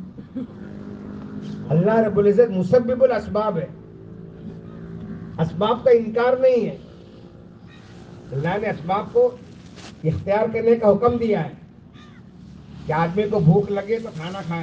اللہ رب العزت مسبب الاسباب ہے، اسباب کا انکار نہیں ہے. اللہ نے اسباب کو اختیار کرنے کا حکم دیا ہے کہ آدمی کو بھوک لگے تو کھانا کھائے،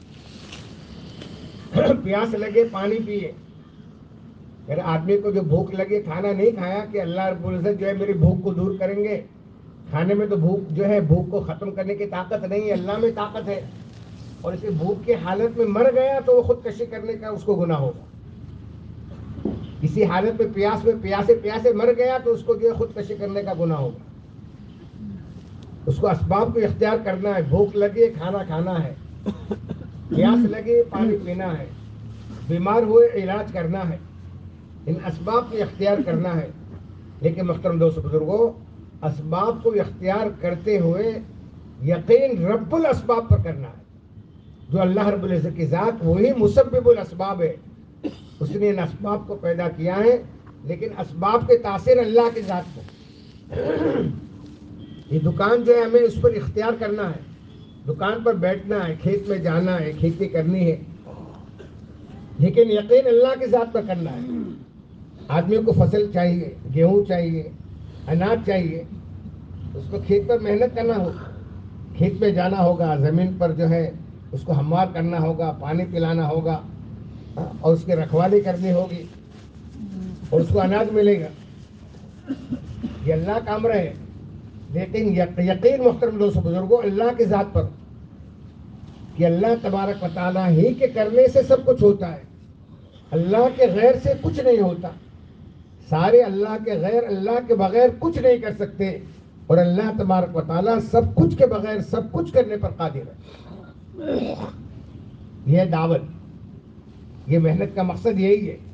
پیاس لگے پانی پیے. اگر آدمی کو جو بھوک لگے کھانا نہیں کھایا کہ اللہ رب العزت جو ہے میری بھوک کو دور کریں گے. کھانے میں تو بھوک جو ہے بھوک کو ختم کرنے کی طاقت نہیں ہے، اللہ میں طاقت ہے. اور اسے بھوک کی حالت میں مر گیا تو وہ خودکشی کرنے کا اس کو گناہ ہوگا. اسی حالت میں پیاس میں پیاسے پیاسے مر گیا تو اس کو جو ہے خودکشی کرنے کا گناہ ہوگا. اس کو اسباب کو اختیار کرنا ہے. بھوک لگے کھانا کھانا ہے، پیاس لگے پانی پینا ہے، بیمار ہوئے علاج کرنا ہے، ان اسباب کو اختیار کرنا ہے. لیکن محترم دوست بزرگوں، اسباب کو اختیار کرتے ہوئے یقین رب الاسباب پر کرنا ہے. جو اللہ رب العزت کی ذات وہی مسبب الاسباب ہے، اس نے ان اسباب کو پیدا کیا ہے، لیکن اسباب کے تاثیر اللہ کی ذات کو. یہ دکان جو ہے ہمیں اس پر اختیار کرنا ہے، دکان پر بیٹھنا ہے، کھیت میں جانا ہے، کھیتی کرنی ہے، لیکن یقین اللہ کی ذات پر کرنا ہے. آدمی کو فصل چاہیے، گیہوں چاہیے، اناج چاہیے، اس کو کھیت پر محنت کرنا ہوگا، کھیت میں جانا ہوگا، زمین پر جو ہے اس کو ہموار کرنا ہوگا، پانی پلانا ہوگا، اور اس کی رکھوالی کرنی ہوگی، اور اس کو اناج ملے گا. یہ اللہ کا امر ہے. لیکن یقین محترم دوست بزرگوں اللہ کی ذات پر کہ اللہ تبارک و تعالیٰ ہی کے کرنے سے سب کچھ ہوتا ہے، اللہ کے غیر سے کچھ نہیں ہوتا. سارے اللہ کے غیر، اللہ کے بغیر کچھ نہیں کر سکتے، اور اللہ تبارک و تعالیٰ سب کچھ کے بغیر سب کچھ کرنے پر قادر ہے. یہ دعوت، یہ محنت کا مقصد یہی ہے.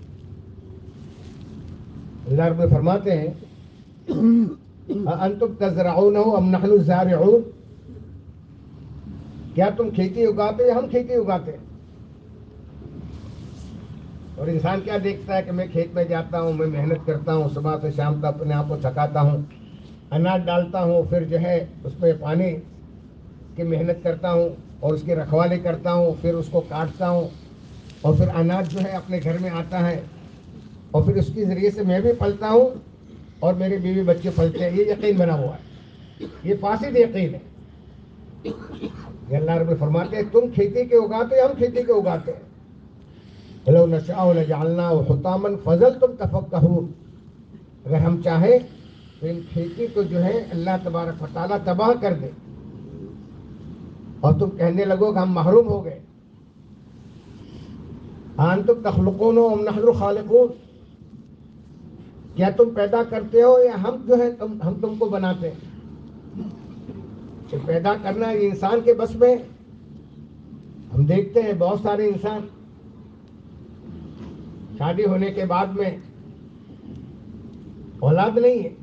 اللہ رب فرماتے ہیں انتم تزرعونہ ام نحن الزارعون، کیا تم کھیتی اگاتے یا ہم کھیتی اگاتے ہیں؟ اور انسان کیا دیکھتا ہے کہ میں کھیت میں جاتا ہوں، میں محنت کرتا ہوں، صبح سے شام تک اپنے آپ کو تھکاتا ہوں، اناج ڈالتا ہوں، پھر جو ہے اس میں پانی کی محنت کرتا ہوں اور اس کی رکھوالی کرتا ہوں، پھر اس کو کاٹتا ہوں، اور پھر اناج جو ہے اپنے گھر میں آتا ہے، اور پھر اس کے ذریعے سے میں بھی پلتا ہوں اور میرے بیوی بچے پلتے ہیں. یہ یقین بنا ہوا ہے، یہ فاسد یقین ہے. یہ اللہ رب فرماتے ہیں تم کھیتی کے اگاتے، ہم کھیتی کے اگاتے ہیں. لو نشاء لجعلناه حطاما فظلتم تفکہون، اگر ہم چاہیں تو ان کھیتی کو جو ہے اللہ تبارک و تعالیٰ تباہ کر دے اور تم کہنے لگو کہ ہم محروم ہو گئے. انتم تخلقون ام نحن الخالقون، کیا تم پیدا کرتے ہو یا ہم جو ہے تم ہم تم کو بناتے ہیں؟ کہ پیدا کرنا یہ انسان کے بس میں. ہم دیکھتے ہیں بہت سارے انسان شادی ہونے کے بعد میں اولاد نہیں ہے.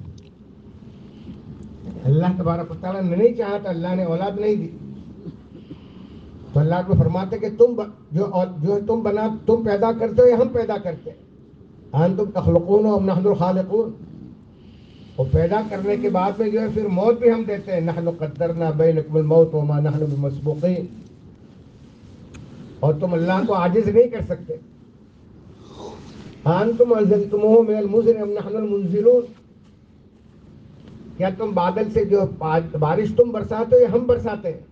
اللہ تبارک و تعالیٰ نے نہیں چاہا تو اللہ نے اولاد نہیں دی. تو اللہ کو فرماتے کہ تم جو جو تم بنا تم پیدا کرتے ہو یا ہم پیدا کرتے ہیں. انتم تخلقون و نحن الخالقون. اور پیدا کرنے کے بعد میں جو ہے پھر موت بھی ہم دیتے ہیں. نحن قدرنا بینکم الموت وما نحن بمسبوقین. اور تم اللہ کو عاجز نہیں کر سکتے. انتم انزلتموه من المزن ام نحن المنزلون. کیا تم بادل سے جو بارش تم برساتے ہو یا ہم برساتے ہیں؟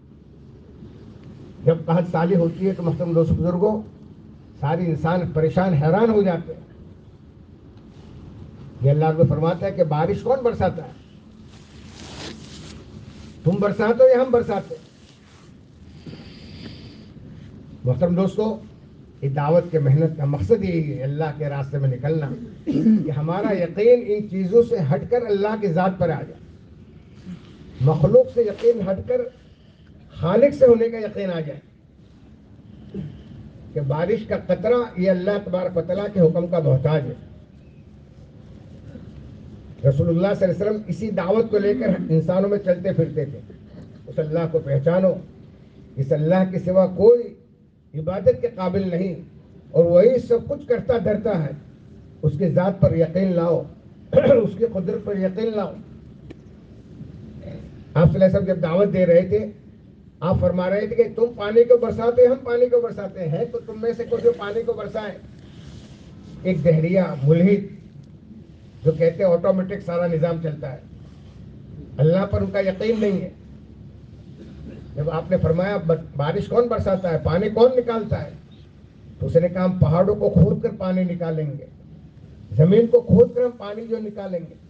جب قحط سالی ہوتی ہے تو محترم دوست بزرگوں سارے انسان پریشان حیران ہو جاتے ہیں. یہ اللہ کو فرماتا ہے کہ بارش کون برساتا ہے؟ تم برساتے ہو یا ہم برساتے ہیں؟ محترم دوستو یہ دعوت کے محنت کا مقصد یہی ہے اللہ کے راستے میں نکلنا کہ ہمارا یقین ان چیزوں سے ہٹ کر اللہ کی ذات پر آ جائے. مخلوق سے یقین ہٹ کر خالق سے ہونے کا یقین آ جائے کہ بارش کا قطرہ یہ اللہ تبارک و تعالیٰ کے حکم کا محتاج ہے. رسول اللہ صلی اللہ علیہ وسلم اسی دعوت کو لے کر انسانوں میں چلتے پھرتے تھے. اس اللہ کو پہچانو, اس اللہ کے سوا کوئی عبادت کے قابل نہیں اور وہی سب کچھ کرتا دھرتا ہے. اس کی ذات پر یقین لاؤ, اس کی قدرت پر یقین لاؤ. آپ صلی اللہ علیہ وسلم جب دعوت دے رہے تھے آپ فرما رہے تھے کہ تم پانی کو برساتے ہم پانی کو برساتے ہیں تو تم میں سے کوئی جو پانی کو برسائے. ایک دہریہ ملحد جو کہتے ہیں آٹومیٹک سارا نظام چلتا ہے, اللہ پر ان کا یقین نہیں ہے. جب آپ نے فرمایا بارش کون برساتا ہے, پانی کون نکالتا ہے, تو اس نے کہا ہم پہاڑوں کو کھود کر پانی نکالیں گے, زمین کو کھود کر ہم پانی جو نکالیں گے.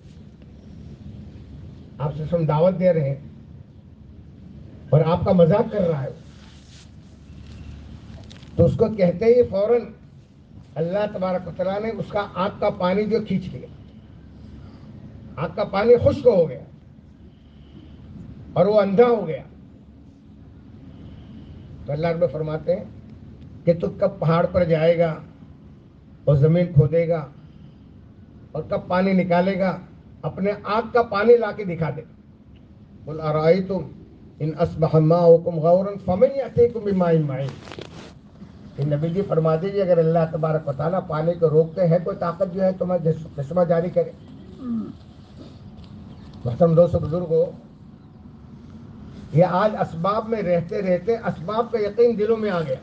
آپ سے ہم دعوت دے رہے ہیں اور آپ کا مذاق کر رہا ہے تو اس کو کہتے ہی فوراً اللہ تبارک و تعالیٰ نے اس کا آنکھ کا پانی جو کھینچ لیا, آنکھ کا پانی خشک ہو گیا اور وہ اندھا ہو گیا. تو اللہ رب فرماتے ہیں کہ تو کب پہاڑ پر جائے گا اور زمین کھودے گا اور کب پانی نکالے گا, اپنے آنکھ کا پانی لا کے دکھا دے. قل ارأیتم ان اصبح ماؤکم غورا فمن یأتیکم بماء معین. کہ نبی جی فرما دیجیے اگر اللہ تبارک و تعالیٰ پانی کو روکتے ہیں کوئی طاقت جو ہے تمہیں چشمہ جاری کرے. محترم دوستو بزرگوں, یہ آج اسباب میں رہتے رہتے اسباب کا یقین دلوں میں آ گیا.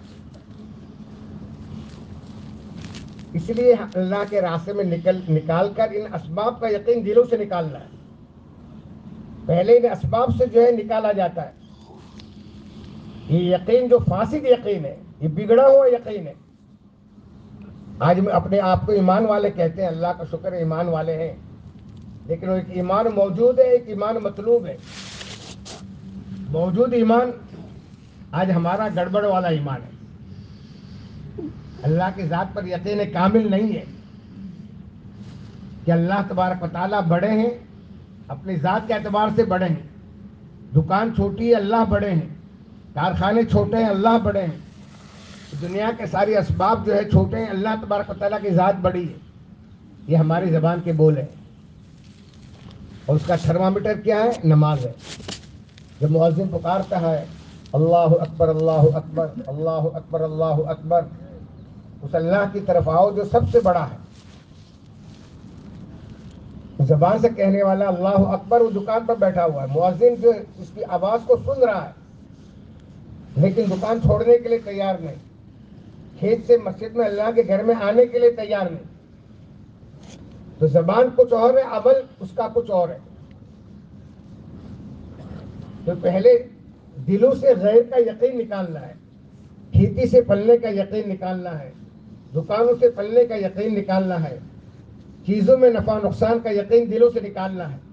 اس لیے اللہ کے راستے میں نکل نکال کر ان اسباب کا یقین دلوں سے نکالنا ہے. پہلے ان اسباب سے جو ہے نکالا جاتا ہے. یہ یقین جو فاسد یقین ہے, یہ بگڑا ہوا یقین ہے. آج میں اپنے آپ کو ایمان والے کہتے ہیں, اللہ کا شکر ہے ایمان والے ہیں, لیکن وہ ایک ایمان موجود ہے, ایک ایمان مطلوب ہے. موجود ایمان آج ہمارا گڑبڑ والا ایمان ہے. اللہ کی ذات پر یقین کامل نہیں ہے کہ اللہ تبارک و تعالیٰ بڑے ہیں, اپنی ذات کے اعتبار سے بڑے ہیں. دکان چھوٹی ہے اللہ بڑے ہیں, کارخانے چھوٹے ہیں اللہ بڑے ہیں, دنیا کے ساری اسباب جو ہے چھوٹے ہیں, اللہ تبارک و تعالیٰ کی ذات بڑی ہے. یہ ہماری زبان کے بول ہیں اور اس کا تھرمامیٹر کیا ہے؟ نماز ہے. جب مؤذن پکارتا ہے اللہ اکبر اللہ اکبر اللہ اکبر اللہ اکبر, اس اللہ کی طرف آؤ جو سب سے بڑا ہے. زبان سے کہنے والا اللہ اکبر وہ دکان پر بیٹھا ہوا ہے, مؤذن جو اس کی آواز کو سن رہا ہے لیکن دکان چھوڑنے کے لیے تیار نہیں, کھیت سے مسجد میں اللہ کے گھر میں آنے کے لیے تیار نہیں. تو زبان کچھ اور ہے, عمل اس کا کچھ اور ہے. تو پہلے دلوں سے غیر کا یقین نکالنا ہے, کھیتی سے پلنے کا یقین نکالنا ہے, دکانوں سے پلنے کا یقین نکالنا ہے, چیزوں میں نفع نقصان کا یقین دلوں سے نکالنا ہے.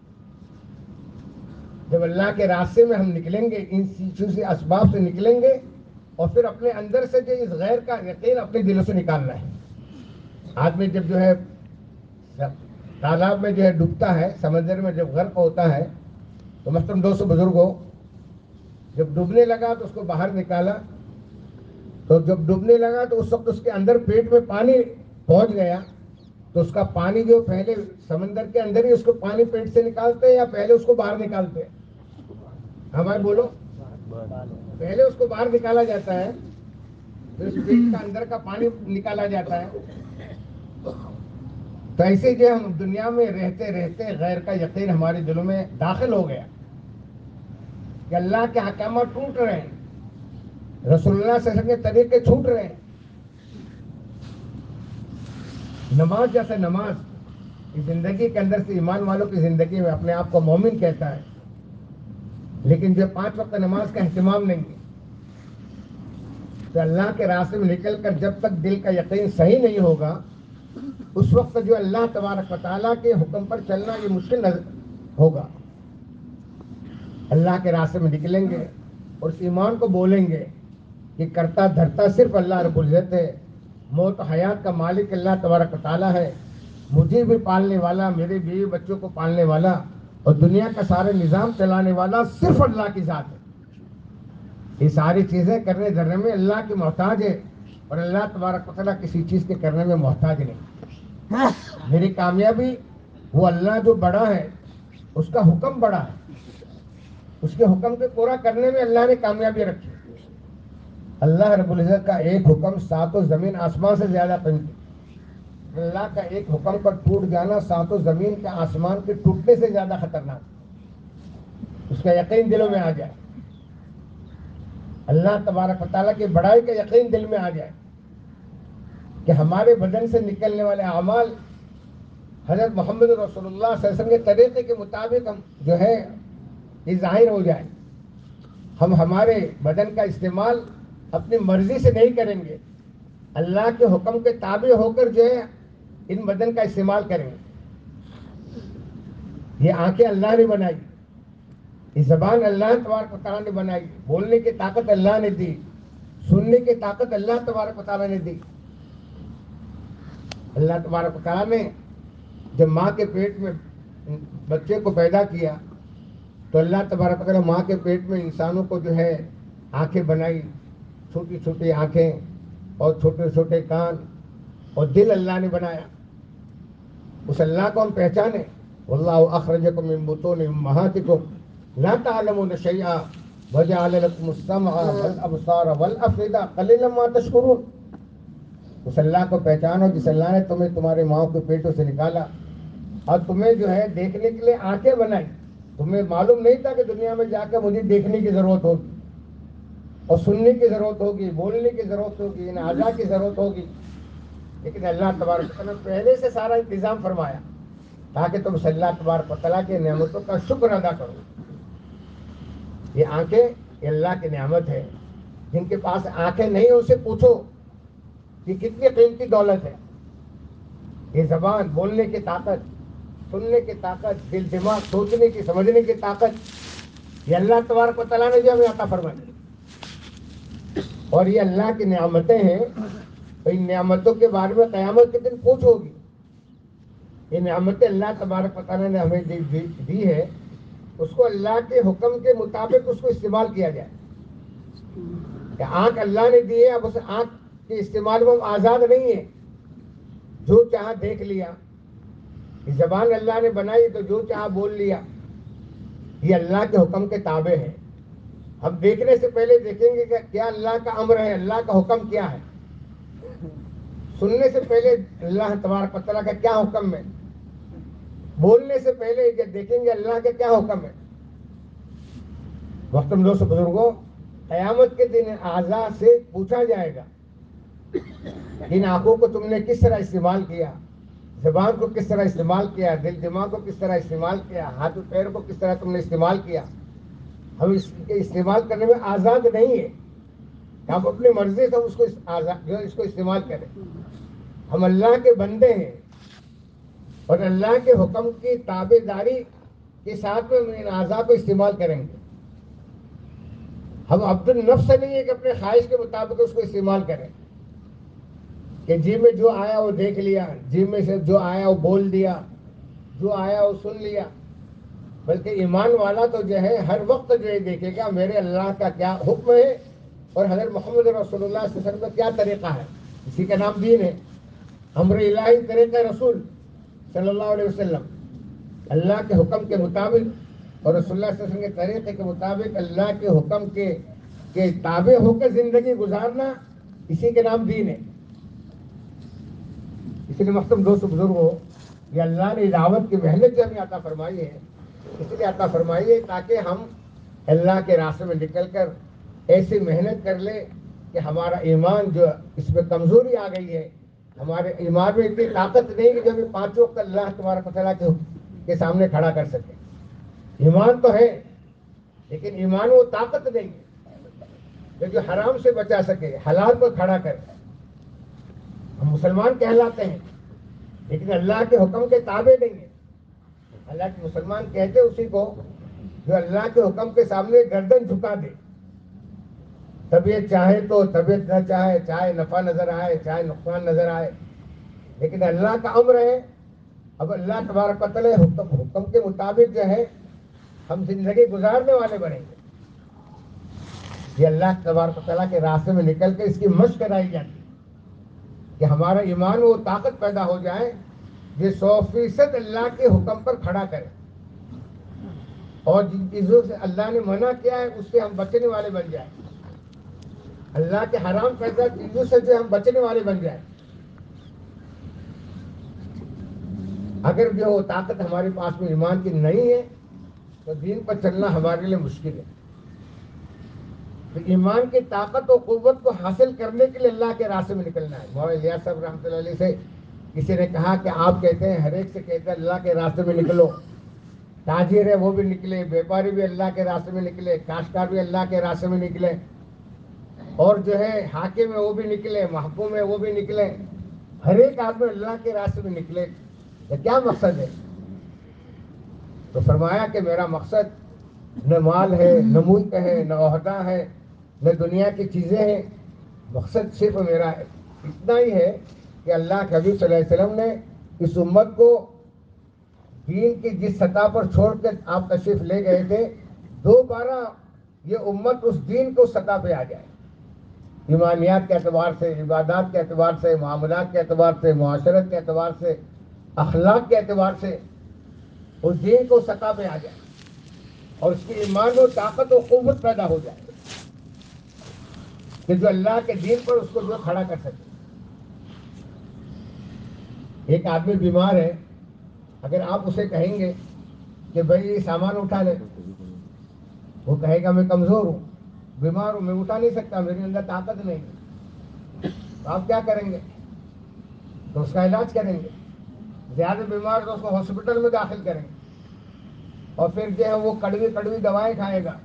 جب اللہ کے راستے میں ہم نکلیں گے, ان چیزوں سے اسباب سے نکلیں گے اور پھر اپنے اندر سے جو اس غیر کا یقین اپنے دلوں سے نکالنا ہے. آدمی جب جو ہے تالاب میں جو ہے ڈوبتا ہے, سمندر میں جب غرق ہوتا ہے تو محترم دوستو بزرگوں، جب ڈوبنے لگا تو اس کو باہر نکالا، تو جب ڈوبنے لگا تو اس وقت اس کے اندر پیٹ میں پانی پہنچ گیا، تو اس کا پانی جو پہلے سمندر کے اندر ہی اس کو پانی پیٹ سے نکالتے ہیں یا پہلے اس کو باہر نکالتے ہیں؟ ہمارے بولو، پہلے اس کو باہر نکالا جاتا ہے، پھر اس پیٹ کا اندر کا پانی نکالا جاتا ہے۔ تو ایسے جو ہم دنیا میں رہتے رہتے غیر کا یقین ہمارے دلوں میں داخل ہو گیا کہ اللہ کے احکامات ٹوٹ رہے ہیں، رسول اللہ صلی اللہ علیہ وسلم کے طریقے چھوٹ رہے ہیں۔ نماز جیسے نماز اس زندگی کے اندر سے ایمان والوں کی زندگی میں اپنے آپ کو مومن کہتا ہے، لیکن جو پانچ وقت نماز کا اہتمام نہیں ہے، تو اللہ کے راستے میں نکل کر جب تک دل کا یقین صحیح نہیں ہوگا، اس وقت جو اللہ تبارک و تعالیٰ کے حکم پر چلنا یہ مشکل ہوگا۔ اللہ کے راستے میں نکلیں گے اور اس ایمان کو بولیں گے کہ کرتا دھرتا صرف اللہ رب العزت ہے، موت و حیات کا مالک اللہ تبارک و تعالیٰ ہے، مجھے بھی پالنے والا، میرے بیوی بچوں کو پالنے والا اور دنیا کا سارے نظام چلانے والا صرف اللہ کی ذات ہے۔ یہ ساری چیزیں کرنے دھرنے میں اللہ کی محتاج ہے، اور اللہ تبارک و تعالیٰ کسی چیز کے کرنے میں محتاج نہیں۔ میری کامیابی وہ اللہ جو بڑا ہے، اس کا حکم بڑا ہے، اس کے حکم کے پورا کرنے میں اللہ نے کامیابی رکھی۔ اللہ رب العزت کا ایک حکم ساتوں زمین آسمان سے زیادہ قیمتی۔ اللہ کا ایک حکم پر ٹوٹ جانا ساتوں زمین کے آسمان کے ٹوٹنے سے زیادہ خطرناک، اس کا یقین دلوں میں آ جائے، اللہ تبارک و تعالیٰ کی بڑائی کا یقین دل میں آ جائے کہ ہمارے بدن سے نکلنے والے اعمال حضرت محمد رسول اللہ صلی اللہ علیہ وسلم کے طریقے کے مطابق ہم جو ہے یہ ظاہر ہو جائے۔ ہم ہمارے بدن کا استعمال اپنی مرضی سے نہیں کریں گے، اللہ کے حکم کے تابع ہو کر جو ہے ان بدن کا استعمال کریں گے۔ یہ آنکھیں اللہ نے بنائی، یہ زبان اللہ تبارک و تعالیٰ نے بنائی، بولنے کی طاقت اللہ نے دی، سننے کی طاقت اللہ تبارک و تعالیٰ نے دی۔ اللہ تبارک و تعالیٰ نے جب ماں کے پیٹ میں بچے کو پیدا کیا تو اللہ تبارک و تعالیٰ ماں کے پیٹ میں انسانوں کو جو ہے آنکھیں بنائی، چھوٹی چھوٹی آنکھیں اور چھوٹے چھوٹے کان اور دل اللہ نے بنایا۔ اس اللہ کو ہم پہچانے، واللہ اخرجکم من بطون امہاتکم لا تعلمون شیئا وجعل لکم السمع والابصار والافئدہ قلیلا ما تشکرون۔ اس اللہ کو پہچانو جس اللہ نے تمہیں تمہارے ماں کے پیٹوں سے نکالا اور تمہیں جو ہے دیکھنے کے لیے آنکھیں بنائی۔ تمہیں معلوم نہیں تھا کہ دنیا میں جا کے مجھے دیکھنے کی ضرورت ہوگی اور سننے کی ضرورت ہوگی، بولنے کی ضرورت ہوگی، ان اعضاء کی ضرورت ہوگی، لیکن اللہ تبارک و تعالیٰ نے پہلے سے سارا انتظام فرمایا تاکہ تم صلی اللہ تبارک و تعالیٰ کی نعمتوں کا شکر ادا کرو۔ یہ آنکھیں یہ اللہ کی نعمت ہے۔ جن کے پاس آنکھیں نہیں ان سے پوچھو کہ کتنی قیمتی دولت ہے۔ یہ زبان، بولنے کی طاقت، سننے کی طاقت، دل دماغ سوچنے کی سمجھنے کی طاقت، یہ اللہ تبارک و تعالیٰ نے جو ہمیں عطا فرمائی، اور یہ اللہ کی نعمتیں ہیں۔ ان نعمتوں کے بارے میں قیامت کے دن پوچھ ہوگی۔ یہ نعمتیں اللہ تبارک و تعالیٰ نے ہمیں دی, دی, دی ہے، اس کو اللہ کے حکم کے مطابق اس کو استعمال کیا جائے۔ کہ آنکھ اللہ نے دی ہے، اب اس آنکھ کے استعمال میں ہم آزاد نہیں ہیں، جو چاہا دیکھ لیا۔ یہ زبان اللہ نے بنائی تو جو چاہا بول لیا، یہ اللہ کے حکم کے تابع ہے۔ ہم دیکھنے سے پہلے دیکھیں گے کہ کیا اللہ کا امر ہے، اللہ کا حکم کیا ہے۔ سننے سے پہلے اللہ تبارک و تعالیٰ کا کیا حکم ہے، بولنے سے پہلے دیکھیں گے اللہ کا کیا حکم ہے۔ محترم دوستو بزرگوں، قیامت کے دن اعضاء سے پوچھا جائے گا، ان آنکھوں کو تم نے کس طرح استعمال کیا، زبان کو کس طرح استعمال کیا، دل دماغ کو کس طرح استعمال کیا، ہاتھ پیر کو کس طرح تم نے استعمال کیا۔ ہم اس کے استعمال کرنے میں آزاد نہیں ہے، ہم اپنی مرضی سے اس کو جو اس کو استعمال کریں۔ ہم اللہ کے بندے ہیں اور اللہ کے حکم کی تابع داری کے ساتھ میں ان اعضاء کو استعمال کریں گے۔ ہم عبد النفس نہیں ہے کہ اپنے خواہش کے مطابق اس کو استعمال کریں، کہ جی میں جو آیا وہ دیکھ لیا، جی میں سے جو آیا وہ بول دیا، جو آیا وہ سن لیا۔ بلکہ ایمان والا تو جو ہے ہر وقت جو ہے دیکھے گا میرے اللہ کا کیا حکم ہے اور حضرت محمد رسول اللہ صلی اللہ علیہ وسلم کا کیا طریقہ ہے. اسی کا نام دین ہے. امر الہی طریقہ رسول صلی اللہ علیہ وسلم، اللہ کے حکم کے مطابق اور رسول اللہ صلی اللہ علیہ وسلم کے طریقے کے مطابق اللہ کے حکم کے کے تابع ہو کر زندگی گزارنا، اسی کے نام دین ہے. اس لیے محترم دوست بزرگوں، یہ اللہ نے دعوت کی محنت جو ہمیں عطا فرمائی ہے، اس لیے عطا فرمائی ہے تاکہ ہم اللہ کے راستے میں نکل کر ایسی محنت کر لیں کہ ہمارا ایمان جو اس میں کمزوری آ گئی ہے، ہمارے ایمان میں اتنی طاقت نہیں کہ جو ہمیں پانچ وقت اللہ تبارک و تعالیٰ کے کے سامنے کھڑا کر سکے. ایمان تو ہے لیکن ایمان وہ طاقت نہیں ہے جو حرام سے بچا سکے، حلال کو کھڑا کر. ہم مسلمان کہلاتے ہیں لیکن اللہ کے حکم کے تابع نہیں ہیں. اللہ کے مسلمان کہتے اسی کو جو اللہ کے حکم کے سامنے گردن جھکا دے. طبیعت چاہے تو طبیعت نہ چاہے، چاہے نفع نظر آئے چاہے نقصان نظر آئے، لیکن اللہ کا امر ہے. اب اللہ تبارک و تعالیٰ حکم حکم کے مطابق جو ہے ہم زندگی گزارنے والے بنیں گے. یہ اللہ تبارک و تعالیٰ کے راستے میں نکل کے اس کی مشق کرائی جاتی ہے کہ ہمارا ایمان وہ طاقت پیدا ہو جائے جو سو فیصد اللہ کے حکم پر کھڑا کرے، اور جن چیزوں سے اللہ نے منع کیا ہے اس سے ہم بچنے والے بن جائیں. اللہ کے حرام کردہ چیزوں سے جو ہم بچنے والے بن جائیں. اگر جو وہ طاقت ہمارے پاس میں ایمان کی نہیں ہے تو دین پر چلنا ہمارے لیے مشکل ہے. تو ایمان کی طاقت و قوت کو حاصل کرنے کے لیے اللہ کے راستے میں نکلنا ہے. مولانا الیاس صاحب رحمۃ اللہ علیہ سے کسی نے کہا کہ آپ کہتے ہیں ہر ایک سے کہتے ہیں اللہ کے راستے میں نکلو. تاجر ہے وہ بھی نکلے، بیپاری بھی اللہ کے راستے میں نکلے، کاشتکار بھی اللہ کے راستے میں نکلے، اور جو ہے حاکم ہے وہ بھی نکلے، محکوم ہے وہ بھی نکلے. ہر ایک آدمی اللہ کے راستے میں نکلے. تو کیا مقصد ہے؟ تو فرمایا کہ میرا مقصد نہ مال ہے، نہ ملک ہے، نہ عہدہ ہے، نہ دنیا کی چیزیں ہیں. مقصد صرف میرا اتنا ہی ہے کہ اللہ کے حبیب صلی اللہ علیہ وسلم نے اس امت کو دین کی جس سطح پر چھوڑ کر آپ تشریف لے گئے تھے، دوبارہ یہ امت اس دین کو سطح پہ آ جائے. ایمانیات کے اعتبار سے، عبادات کے اعتبار سے، معاملات کے اعتبار سے، معاشرت کے اعتبار سے، اخلاق کے اعتبار سے اس دین کو سطح پہ آ جائے اور اس کی ایمان و طاقت و قوت پیدا ہو جائے کہ جو اللہ کے دین پر اس کو جو کھڑا کر سکے. ایک آدمی بیمار ہے، اگر آپ اسے کہیں گے کہ بھائی یہ سامان اٹھا لے، وہ کہے گا میں کمزور ہوں، بیمار ہوں، میں اٹھا نہیں سکتا، میرے اندر طاقت نہیں. تو آپ کیا کریں گے؟ تو اس کا علاج کریں گے. زیادہ بیمار تو اس کو ہاسپٹل میں داخل کریں گے اور پھر جو ہے وہ کڑوی کڑوی دوائیں کھائے گا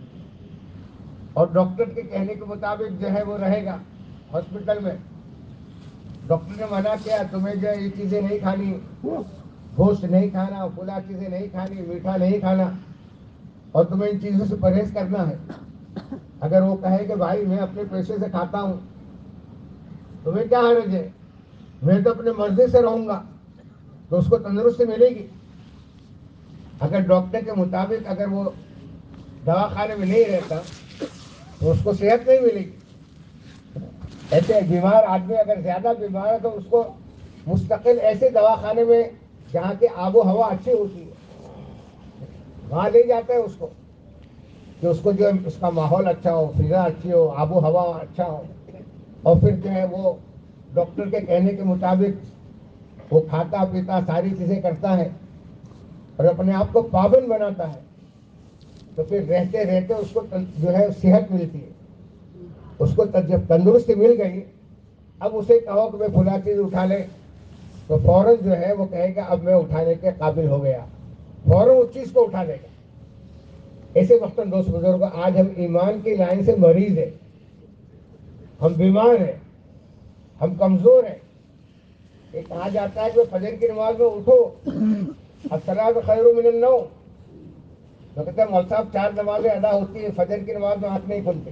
اور ڈاکٹر کے کہنے کے مطابق جو ہے وہ رہے گا ہاسپٹل میں. ڈاکٹر نے منع کیا تمہیں جو ہے یہ چیزیں نہیں کھانی، گوشت نہیں کھانا، پھلا چیزیں نہیں کھانی، میٹھا نہیں کھانا، اور تمہیں ان چیزوں سے پرہیز کرنا ہے. اگر وہ کہے کہ بھائی میں اپنے پیسے سے کھاتا ہوں، تمہیں کیا حرج ہے، میں تو اپنے مرضی سے رہوں گا، تو اس کو تندرستی ملے گی. اگر ڈاکٹر کے مطابق اگر وہ دوا خانے میں نہیں رہتا تو اس کو صحت نہیں ملے گی. ایسے بیمار آدمی اگر زیادہ بیمار ہے تو اس کو مستقل ایسے دوا خانے میں جہاں کی آب و ہوا اچھی ہوتی ہے وہاں لے جاتا ہے اس کو کہ اس کو جو اس کا ماحول اچھا ہو، فضا اچھی ہو، آب و ہوا اچھا ہو، اور پھر جو ہے وہ ڈاکٹر کے کہنے کے مطابق وہ کھاتا پیتا ساری چیزیں کرتا ہے اور اپنے آپ کو پابند بناتا ہے. تو پھر رہتے رہتے اس کو جو ہے صحت ملتی ہے. اس کو جب تندرستی مل گئی، اب اسے کہو کہ میں فلاں چیز اٹھا لے تو فوراً جو ہے وہ کہے گا اب میں اٹھانے کے قابل ہو گیا، فوراً اس چیز کو اٹھا لے گا. ایسے وقتاً دوست بزرگوں، آج ہم ایمان کی لائن سے مریض ہیں، ہم بیمار ہیں، ہم کمزور ہیں. یہ کہا جاتا ہے کہ فجر کی نماز میں اٹھو، الصلاۃ خیر من النوم. تو کہتے ہیں مول صاحب چار نمازیں ادا ہوتی ہیں، فجر کی نماز میں آنکھ نہیں کھلتی.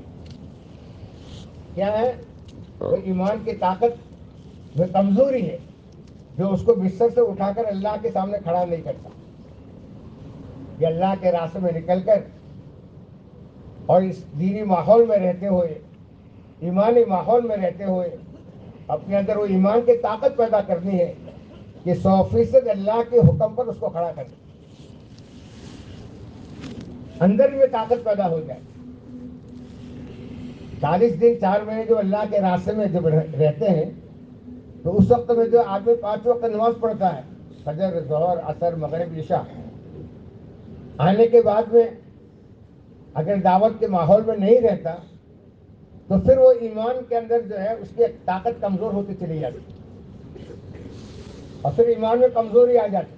کیا ہے؟ وہ ایمان کی طاقت میں کمزوری ہے، جو اس کو بستر سے اٹھا کر اللہ کے سامنے کھڑا نہیں کرتا. یہ اللہ کے راستے میں نکل کر اور اس دینی ماحول میں رہتے ہوئے، ایمانی ماحول میں رہتے ہوئے اپنے اندر وہ ایمان کی طاقت پیدا کرنی ہے کہ سو فیصد اللہ کے حکم پر اس کو کھڑا کرنا، اندر میں طاقت پیدا ہو جائے۔ چالیس دن چار مہینے جو اللہ کے راستے میں جب رہتے ہیں تو اس وقت میں جو آدمی پانچ وقت نماز پڑھتا ہے، فجر، ظہر، عصر، مغرب، عشاء، آنے کے بعد میں اگر دعوت کے ماحول میں نہیں رہتا تو پھر وہ ایمان کے اندر جو ہے اس کی طاقت کمزور ہوتی چلی جاتی اور پھر ایمان میں کمزوری آ جاتی،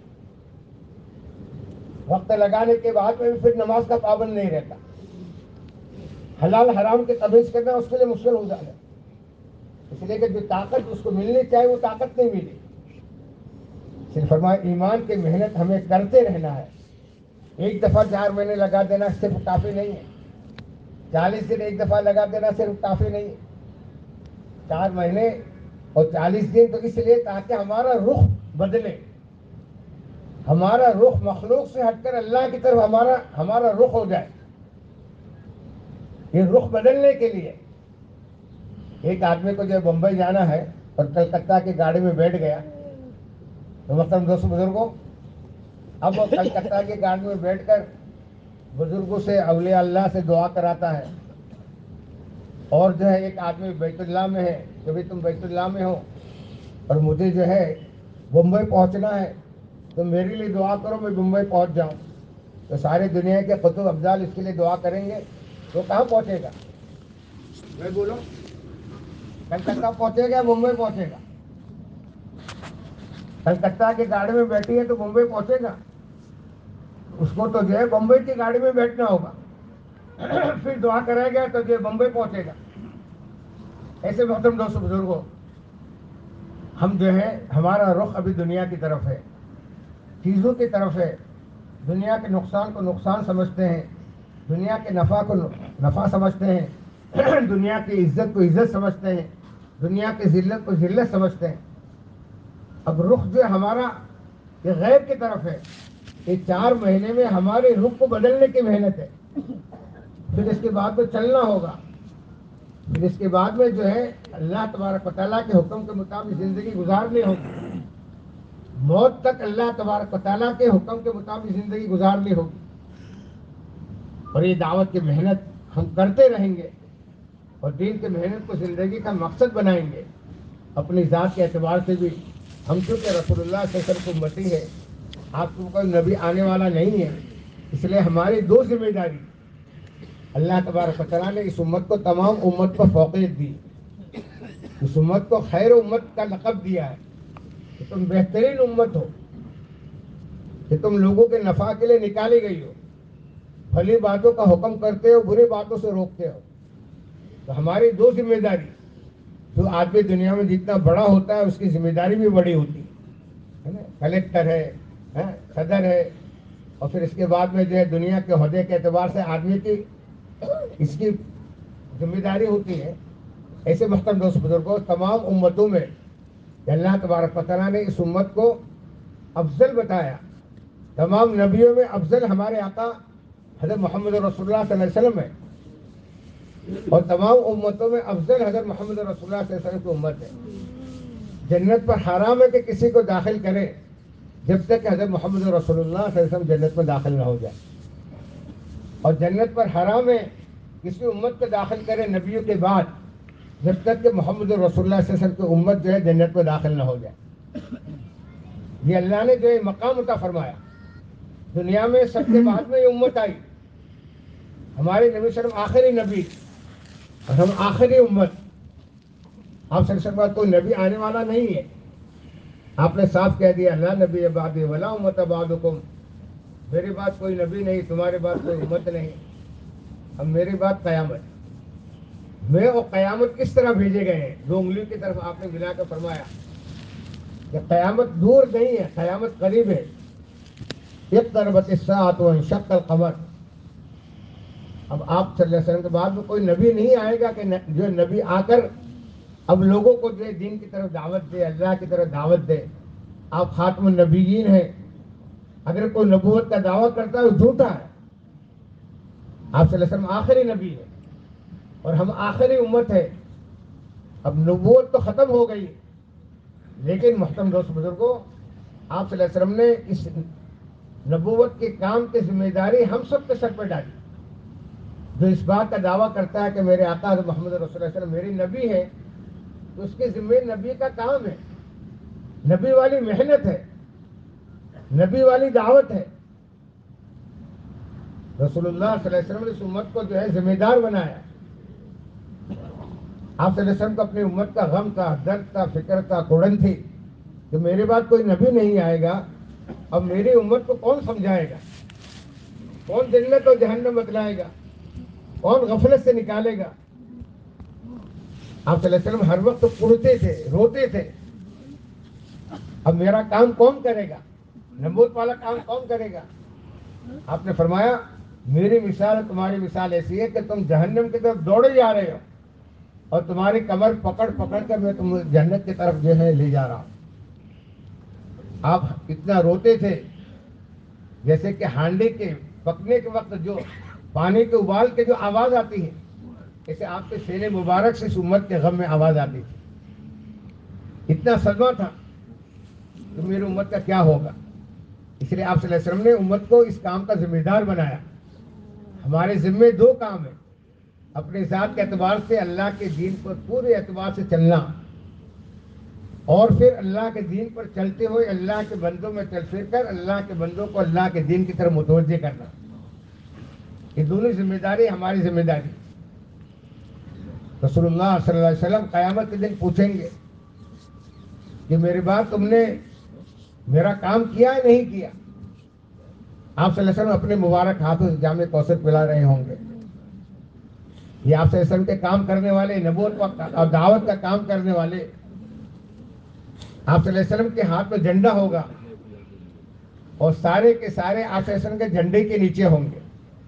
وقت لگانے کے بعد میں بھی پھر نماز کا پابند نہیں رہتا، حلال حرام کے تمیز کرنا اس کے لیے مشکل ہو جاتا ہے، اس لیے کہ جو طاقت اس کو ملنی چاہیے وہ طاقت نہیں ملی۔ صرف فرمایا ایمان کی محنت ہمیں کرتے رہنا ہے، ایک دفعہ چار مہینے لگا دینا صرف کافی نہیں ہے، چالیس دن ایک دفعہ لگا دینا صرف کافی نہیں ہے، چار مہینے اور چالیس دن تو اس لیے تاکہ ہمارا رخ بدلے، ہمارا رخ مخلوق سے ہٹ کر اللہ کی طرف ہمارا ہمارا رخ ہو جائے۔ یہ رخ بدلنے کے لیے ایک آدمی کو جو بمبئی جانا ہے اور کلکتہ کی گاڑی میں بیٹھ گیا تو محترم دوست بزرگوں، اب وہ کلکتہ کی گاڑی میں بیٹھ کر بزرگوں سے، اولیاء اللہ سے دعا کراتا ہے، اور جو ہے ایک آدمی بیت اللہ میں ہے کہ بھی تم بیت اللہ میں ہو اور مجھے جو ہے بمبئی پہنچنا ہے تو میرے لیے دعا کرو میں بمبئی پہنچ جاؤں، تو سارے دنیا کے قطب افضال اس کے لیے دعا کریں گے تو کہاں پہنچے گا؟ میں بولوں کلکتہ پہنچے گا، ممبئی پہنچے گا؟ کلکتہ کی گاڑی میں بیٹھی ہے تو ممبئی پہنچے گا؟ اس کو تو جو ہے بمبئی کی گاڑی میں بیٹھنا ہوگا، پھر دعا کرے گا تو جو بمبئی پہنچے گا۔ ایسے محترم دوست بزرگوں، ہم جو ہے ہمارا رخ ابھی دنیا کی طرف ہے، چیزوں کی طرف ہے، دنیا کے نقصان کو نقصان سمجھتے ہیں، دنیا کے نفع کو نفع سمجھتے ہیں، دنیا کی عزت کو عزت سمجھتے ہیں، دنیا کی ذلت کو ذلت سمجھتے ہیں۔ اب رخ جو ہمارا یہ غیب کی طرف ہے، یہ چار مہینے میں ہمارے رخ کو بدلنے کی محنت ہے، پھر اس کے بعد میں چلنا ہوگا، پھر اس کے بعد میں جو ہے اللہ تبارک و تعالیٰ کے حکم کے مطابق زندگی گزارنی ہوگی، موت تک اللہ تبارک و تعالیٰ کے حکم کے مطابق زندگی گزارنی ہوگی، اور یہ دعوت کی محنت ہم کرتے رہیں گے اور دین کی محنت کو زندگی کا مقصد بنائیں گے۔ اپنی ذات کے اعتبار سے بھی ہم چونکہ رسول اللہ صلی اللہ علیہ وسلم کو امتی ہے، آپ کو کوئی نبی آنے والا نہیں ہے، اس لیے ہماری دو ذمہ داری، اللہ تبارک و تعالیٰ نے اس امت کو تمام امت کو فوقیت دی، اس امت کو خیر امت کا لقب دیا ہے کہ تم بہترین امت ہو، کہ تم لوگوں کے نفع کے لیے نکالی گئی ہو، بھلی باتوں کا حکم کرتے ہو، بری باتوں سے روکتے ہو۔ تو ہماری دو ذمہ داری، جو آدمی دنیا میں جتنا بڑا ہوتا ہے اس کی ذمہ داری بھی بڑی ہوتی ہے نا، کلیکٹر ہے، صدر ہے، اور پھر اس کے بعد میں جو ہے دنیا کے عہدے کے اعتبار سے آدمی کی اس کی ذمہ داری ہوتی ہے۔ ایسے محترم دوست بزرگوں، تمام امتوں میں اللہ تبارک و تعالیٰ نے اس امت کو افضل بتایا، تمام نبیوں میں افضل ہمارے آقا حضرت محمد رسول اللہ صلی اللہ علیہ وسلم ہے، اور تمام امتوں میں افضل حضرت محمد رسول اللہ صلی اللہ علیہ وسلم کی امت ہے۔ جنت پر حرام ہے کہ کسی کو داخل کرے جب تک کہ حضرت محمد رسول اللہ صلی اللہ علیہ وسلم جنت میں داخل نہ ہو جائے، اور جنت پر حرام ہے کسی امت کو داخل کرے نبیوں کے بعد جب تک کہ محمد رسول اللہ صلی اللہ علیہ وسلم کی امت جو ہے جنت میں داخل نہ ہو جائے۔ یہ اللہ نے جو ہے مقام عطا فرمایا، دنیا میں سب کے بعد میں یہ امت آئی، ہمارے نبی صلی اللہ علیہ وسلم آخری نبی اور ہم آخری امت، آپ صلی اللہ علیہ وسلم کوئی نبی آنے والا نہیں ہے، آپ نے صاف کہہ دیا لا نبی بعدی ولا امت بعدکم، میری بات کوئی نبی نہیں، تمہارے بات کوئی امت نہیں، اب میری بات قیامت، میں اور قیامت کس طرح بھیجے گئے ہیں، دو انگلیوں کی طرف آپ نے ملا کر فرمایا کہ قیامت دور نہیں ہے، قیامت قریب ہے۔ اقتربت الساعۃ وانشق القمر، اب آپ صلی اللہ علیہ وسلم کے بعد میں کوئی نبی نہیں آئے گا کہ جو نبی آ کر اب لوگوں کو جو دین کی طرف دعوت دے، اللہ کی طرف دعوت دے۔ آپ خاتم النبیین ہیں، اگر کوئی نبوت کا دعویٰ کرتا ہے وہ جھوٹا ہے. آپ صلی اللہ علیہ وسلم آخری نبی ہے اور ہم آخری امت ہے. اب نبوت تو ختم ہو گئی، لیکن محترم دوست بزرگوں، آپ صلی اللہ علیہ وسلم نے اس نبوت کے کام کی ذمہ داری ہم سب کے سر پہ ڈالی. جو اس بات کا دعویٰ کرتا ہے کہ میرے آقا محمد رسول اللہ صلی اللہ علیہ وسلم میری نبی ہے، تو اس کے ذمہ نبی کا کام ہے، نبی والی محنت ہے، نبی والی دعوت ہے. رسول اللہ صلی اللہ علیہ وسلم نے اس امت کو جو ہے ذمہ دار بنایا. آپ صلی اللہ علیہ وسلم کو اپنی امت کا غم تھا، درد تھا، فکر تھا، کوڑن تھی کہ میرے بعد کوئی نبی نہیں آئے گا، اب میری امت کو کون سمجھائے گا، کون جنت و جہنم بتلائے گا، کون غفلت سے نکالے گا. آپ صلی اللہ علیہ وسلم ہر وقت پڑھتے تھے، روتے تھے، اب میرا کام کون کرے گا، نبوت والا کام کون کرے گا. آپ نے فرمایا میری مثال تمہاری مثال ایسی ہے کہ تم جہنم کی طرف دوڑے جا رہے ہو اور تمہاری کمر پکڑ پکڑ کر میں تم جنت کی طرف جو ہے لے جا رہا ہوں. آپ اتنا روتے تھے جیسے کہ ہانڈی کے پکنے کے وقت جو پانی کے ابال کے جو آواز آتی ہے، ایسے آپ کے سینے مبارک سے اس امت کے غم میں آواز آتی تھی. اتنا صدمہ تھا کہ میری امت کا کیا ہوگا. اس لیے آپ صلی اللہ علیہ وسلم نے امت کو اس کام کا ذمہ دار بنایا. ہمارے ذمے دو کام ہیں، اپنے ذات کے اعتبار سے اللہ کے دین پر پورے اعتبار سے چلنا، اور پھر اللہ کے دین پر چلتے ہوئے اللہ کے بندوں میں چل پھر کر اللہ کے بندوں کو اللہ کے دین کی طرف متوجہ کرنا. یہ دونوں ذمہ داری ہماری ذمہ داری. رسول اللہ صلی اللہ علیہ وسلم قیامت کے دن پوچھیں گے کہ میرے بعد تم نے میرا کام کیا ہے نہیں کیا. آپ صلی اللہ علیہ وسلم اپنے مبارک ہاتھوں سے جام کوثر پلا رہے ہوں گے. یہ آپ صلی اللہ علیہ وسلم کے کام کرنے والے، نبوت اور دعوت کا کام کرنے والے، آپ صلی اللہ علیہ وسلم کے ہاتھ میں جھنڈا ہوگا اور سارے کے سارے آپ صلی اللہ علیہ وسلم کے جھنڈے کے نیچے ہوں گے.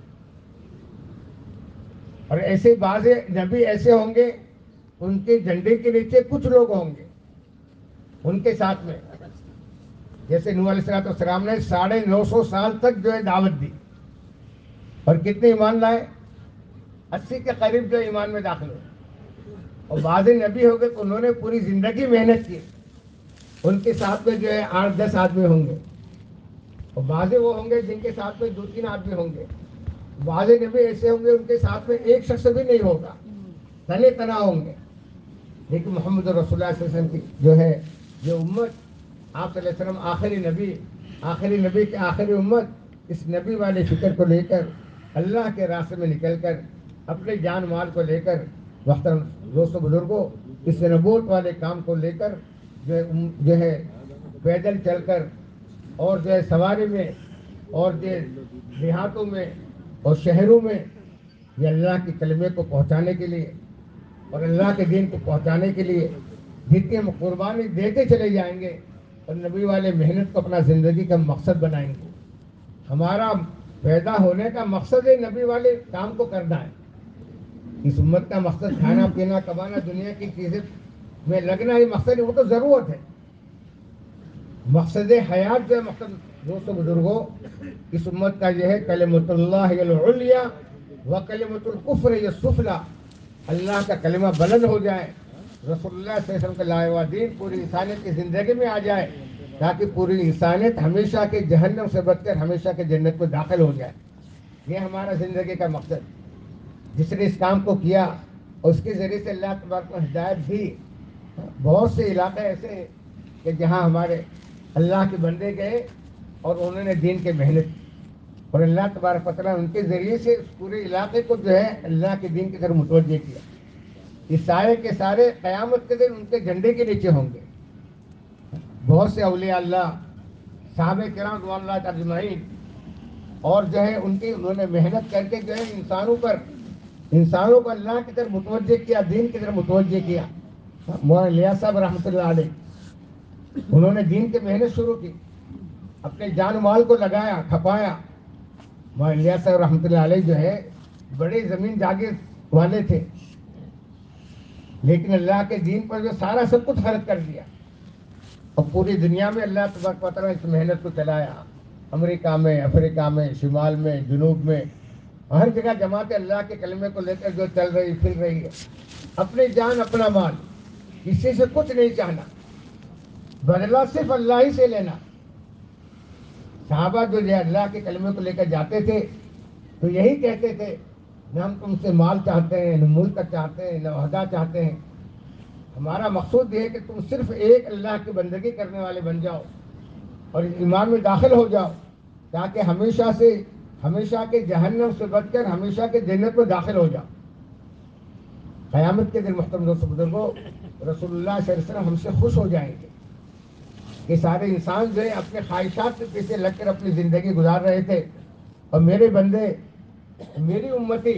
اور ایسے بعض نبی ایسے ہوں گے ان کے جھنڈے کے نیچے کچھ لوگ ہوں گے ان کے ساتھ میں. جیسے نوح علیہ الصلوۃ والسلام نے ساڑھے نو سو سال تک جو ہے دعوت دی اور کتنے ایمان لائے، اسی کے قریب جو ایمان میں داخل ہوئے. اور بعض نبی ہو گئے تو انہوں نے پوری زندگی محنت کی، ان کے ساتھ میں جو ہے آٹھ دس آدمی ہوں گے. اور بعض وہ ہوں گے جن کے ساتھ میں دو تین آدمی ہوں گے. بعض نبی ایسے ہوں گے ان کے ساتھ میں ایک شخص بھی نہیں ہوگا، تنے تنا ہوں گے. لیکن محمد رسول اللہ صلی اللہ علیہ وسلم کی جو ہے یہ امت، آپ صلی اللہ علیہ وسلم آخری نبی، آخری نبی کے آخری امت، اس نبی والے فکر کو لے کر اللہ کے راستے میں نکل کر اپنے جان مال کو لے کر محترم دوستوں بزرگوں اس نبوت والے کام کو لے کر جو ہے جو ہے پیدل چل کر اور جو ہے سواری میں اور جو دیہاتوں میں اور شہروں میں یہ اللہ کے کلمے کو پہنچانے کے لیے اور اللہ کے دین کو پہنچانے کے لیے جتنی ہم قربانی دیتے چلے جائیں گے اور نبی والے محنت کو اپنا زندگی کا مقصد بنائیں گے. ہمارا پیدا ہونے کا مقصد ہے نبی والے کام کو کرنا ہے. اس امت کا مقصد کھانا پینا کمانا دنیا کی چیزیں میں لگنا ہی مقصد ہے، وہ تو ضرورت ہے. مقصد حیات جو ہے مقصد دوستوں بزرگوں اس امت کا یہ ہے کلمۃ اللہ العلیٰ و کلمۃ الکفر السفلیٰ. اللہ کا کلمہ بلند ہو جائے، رسول اللہ صلی اللہ علیہ وسلم کا لائے ہوا دین پوری انسانیت کی زندگی میں آ جائے تاکہ پوری انسانیت ہمیشہ کے جہنم سے بچ کر ہمیشہ کے جنت میں داخل ہو جائے. یہ ہمارا زندگی کا مقصد. جس نے اس کام کو کیا اور اس کے ذریعے سے اللہ تبارک کو ہدایت دی. بہت سے علاقے ایسے ہیں کہ جہاں ہمارے اللہ کے بندے گئے اور انہوں نے دین کے محنت کی اور اللہ تبارک و تعالیٰ ان کے ذریعے سے اس پورے علاقے کو جو ہے اللہ کے دین کی طرف متوجہ کیا. یہ سارے کے سارے قیامت کے دن ان کے جھنڈے کے نیچے ہوں گے. بہت سے اولیاء اللہ، صحابہ کرام رضوان اللہ اجمعین اور جو ہے ان کی انہوں نے محنت کر کے جو ہے انسانوں پر انسانوں کو اللہ کی طرف متوجہ کیا، دین کی طرف متوجہ کیا. مولانا الیاس صاحب رحمۃ اللہ علیہ انہوں نے دین کی محنت شروع کی، اپنے جان مال کو لگایا کھپایا. مولانا الیاس صاحب رحمۃ اللہ علیہ جو ہے بڑے زمین جاگیر والے تھے، لیکن اللہ کے دین پر جو سارا سب کچھ خرچ کر دیا اور پوری دنیا میں اللہ تبارک و تعالیٰ اس محنت کو چلایا امریکہ میں، افریقہ میں، شمال میں، جنوب میں، ہر جگہ جماعت اللہ کے کلمے کو لے کر جو چل رہی پھر رہی ہے، اپنی جان اپنا مال، کسی سے کچھ نہیں چاہنا، بدلہ صرف اللہ ہی سے لینا۔ صحابہ جو ہے اللہ کے کلمے کو لے کر جاتے تھے تو یہی کہتے تھے، نہ ہم تم سے مال چاہتے ہیں، نہ ملک چاہتے ہیں، نہ عہدہ چاہتے ہیں، ہمارا مقصود یہ ہے کہ تم صرف ایک اللہ کی بندگی کرنے والے بن جاؤ اور ایمان میں داخل ہو جاؤ، تاکہ ہمیشہ سے ہمیشہ کے جہنم سے بچ کر ہمیشہ کے جنت میں داخل ہو جاؤ۔ قیامت کے دن محترم دوستو بزرگوں، رسول اللہ صلی اللہ علیہ وسلم ہم سے خوش ہو جائیں گے کہ سارے انسان جو ہے اپنے خواہشات کے پیچھے لگ کر اپنی زندگی گزار رہے تھے، اور میرے بندے، میری امتی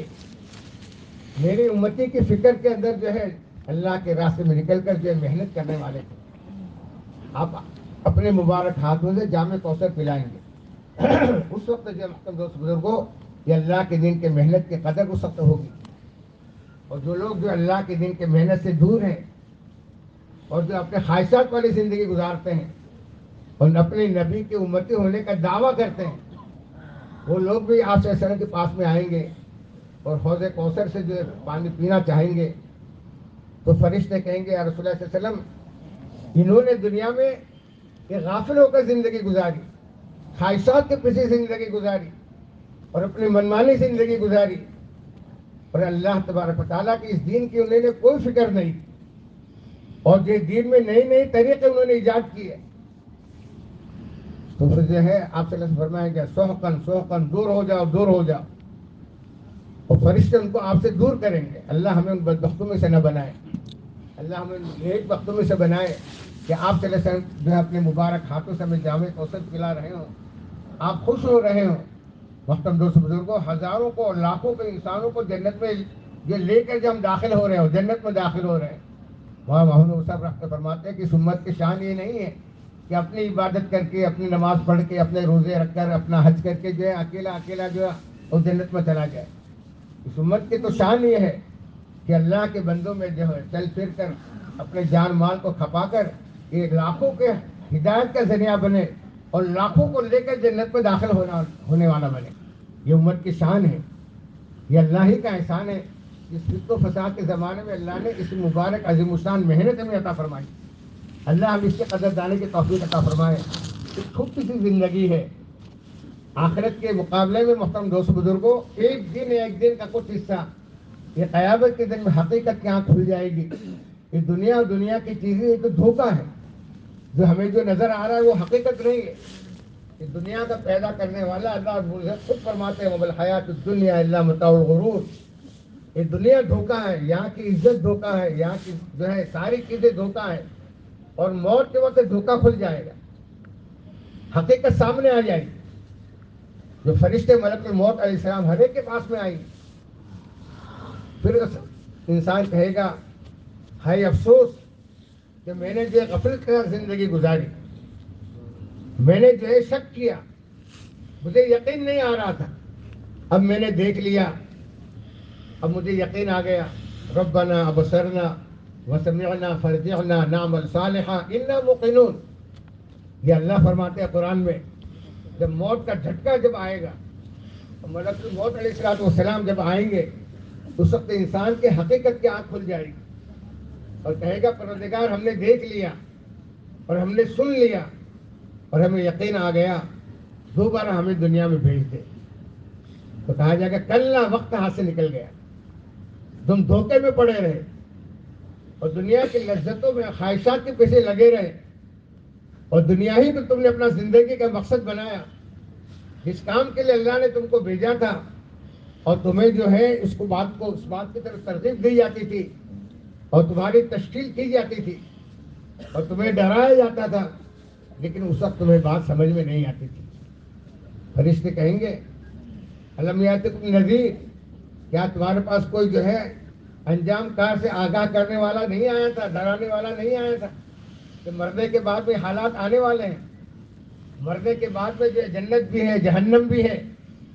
میری امتی کی فکر کے اندر جو ہے اللہ کے راستے میں نکل کر جو ہے محنت کرنے والے تھے۔ آپ اپنے مبارک ہاتھوں سے جام کوثر پلائیں گے۔ اس وقت جو محترم دوست بزرگوں، یہ اللہ کے دین کے محنت کی قدر اس وقت ہوگی، اور جو لوگ جو اللہ کے دین کے محنت سے دور ہیں اور جو اپنے خواہشات والی زندگی گزارتے ہیں اور اپنے نبی کے امتی ہونے کا دعویٰ کرتے ہیں، وہ لوگ بھی آپ صلی اللہ علیہ وسلم کے پاس میں آئیں گے اور حوض کوثر سے جو ہے پانی پینا چاہیں گے، تو فرشتے کہیں گے، یا رسول اللہ صلی اللہ علیہ وسلم، انہوں نے دنیا میں یہ غافل ہو کر زندگی گزاری، خواہشات کے پیچھے زندگی گزاری اور اپنی منمانی زندگی گزاری، اور اللہ تبارک و تعالیٰ کی اس دین کی انہوں نے کوئی فکر نہیں، اور یہ دین میں نئی نئی طریقے انہوں نے ایجاد کیے، تو پھر جو ہے آپ صلی اللہ علیہ وسلم فرمائیں گے، سحقن سحقن، دور ہو جاؤ دور ہو جاؤ، اور فرشتے ان کو آپ سے دور کریں گے۔ اللہ ہمیں ان بدبختوں میں سے نہ بنائے، اللہ ہمیں نیک بختوں میں سے بنائے کہ آپ صلی اللہ علیہ وسلم جو ہے اپنے مبارک ہاتھوں سے ہمیں جامع کوثر پلا رہے ہوں، آپ خوش ہو رہے ہوں۔ محترم دوست بزرگوں، ہزاروں کو اور لاکھوں کے انسانوں کو جنت میں یہ لے کر جو ہم داخل ہو رہے ہوں، جنت میں داخل ہو رہے ہیں، وہاں محمد صاحب رحمۃ فرماتے ہیں کہ اس امت کی شان یہ نہیں ہے کہ اپنی عبادت کر کے، اپنی نماز پڑھ کے، اپنے روزے رکھ کر، اپنا حج کر کے جو ہے اکیلا اکیلا جو ہے وہ جنت میں چلا جائے۔ اس امت کی تو شان یہ ہے کہ اللہ کے بندوں میں جو ہے چل پھر کر اپنے جان مال کو کھپا کر ایک لاکھوں کے ہدایت کا ذریعہ بنے اور لاکھوں کو لے کر جنت میں داخل ہونا ہونے والا بنے۔ یہ امت کی شان ہے، یہ اللہ ہی کا احسان ہے۔ اس فسق و فساد کے زمانے میں اللہ نے اس مبارک عظیم الشان محنت ہمیں عطا فرمائی، اللہ ہم اس کے قدر دانے کی توفیق عطا فرمائے۔ ایک چھوٹی سی زندگی ہے، آخرت کے مقابلے میں محترم دوست بزرگوں، ایک دن ایک دن کا کچھ حصہ، یہ قیامت کے دن میں حقیقت کی آنکھ کھل جائے گی۔ یہ دنیا اور دنیا کی چیزیں ایک دھوکہ ہے، جو ہمیں جو نظر آ رہا ہے وہ حقیقت نہیں ہے۔ یہ دنیا کا پیدا کرنے والا اللہ رب العزت خود فرماتے ہیں، وَمَا الْحَيَاةُ الدُّنْيَا إِلَّا مَتَاعُ الْغُرُورِ، یہ دنیا دھوکہ ہے، یہاں کی عزت دھوکہ ہے، یہاں کی جو ہے ساری چیزیں دھوکہ ہے، اور موت کے وقت دھوکہ کھل جائے گا، حقیقت سامنے آ جائے گی۔ جو فرشتے ملک الموت علیہ السلام ہر ایک کے پاس میں آئی، پھر انسان کہے گا، ہائے افسوس کہ میں نے جو غفلت کا زندگی گزاری، میں نے جو ہے شک کیا، مجھے یقین نہیں آ رہا تھا، اب میں نے دیکھ لیا، اب مجھے یقین آ گیا۔ ربنا ابصرنا وسمعنا فرجعنا نعمل صالحا انا موقنون، یہ اللہ فرماتے ہیں قرآن میں، جب موت کا جھٹکا جب آئے گا، ملک الموت علیہ الصلوۃ والسلام جب آئیں گے، اس وقت انسان کے حقیقت کی آنکھ کھل جائے گی اور کہے گا، پروردگار ہم نے دیکھ لیا اور ہم نے سن لیا اور ہمیں یقین آ گیا، دوبارہ ہمیں دنیا میں بھیج دے۔ تو کہا جائے گا، کل وقت ہاتھ سے نکل گیا، تم دھوکے میں پڑے رہے اور دنیا کی لذتوں میں خواہشات کے پیچھے لگے رہے، اور دنیا ہی تو تم نے اپنا زندگی کا مقصد بنایا، جس کام کے لیے اللہ نے تم کو بھیجا تھا، اور تمہیں جو ہے اس کو بات کو اس بات کی طرف ترغیب دی جاتی تھی اور تمہاری تشکیل کی جاتی تھی اور تمہیں ڈرایا جاتا تھا، لیکن اس وقت تمہیں بات سمجھ میں نہیں آتی تھی۔ فرشتے کہیں گے، الم یاتکم نذیر، کیا تمہارے پاس کوئی جو ہے انجام کار سے آگاہ کرنے والا نہیں آیا تھا، ڈرانے والا نہیں آیا تھا کہ مرنے کے بعد میں حالات آنے والے ہیں، مرنے کے بعد میں جو ہے جنت بھی ہے، جہنم بھی ہے۔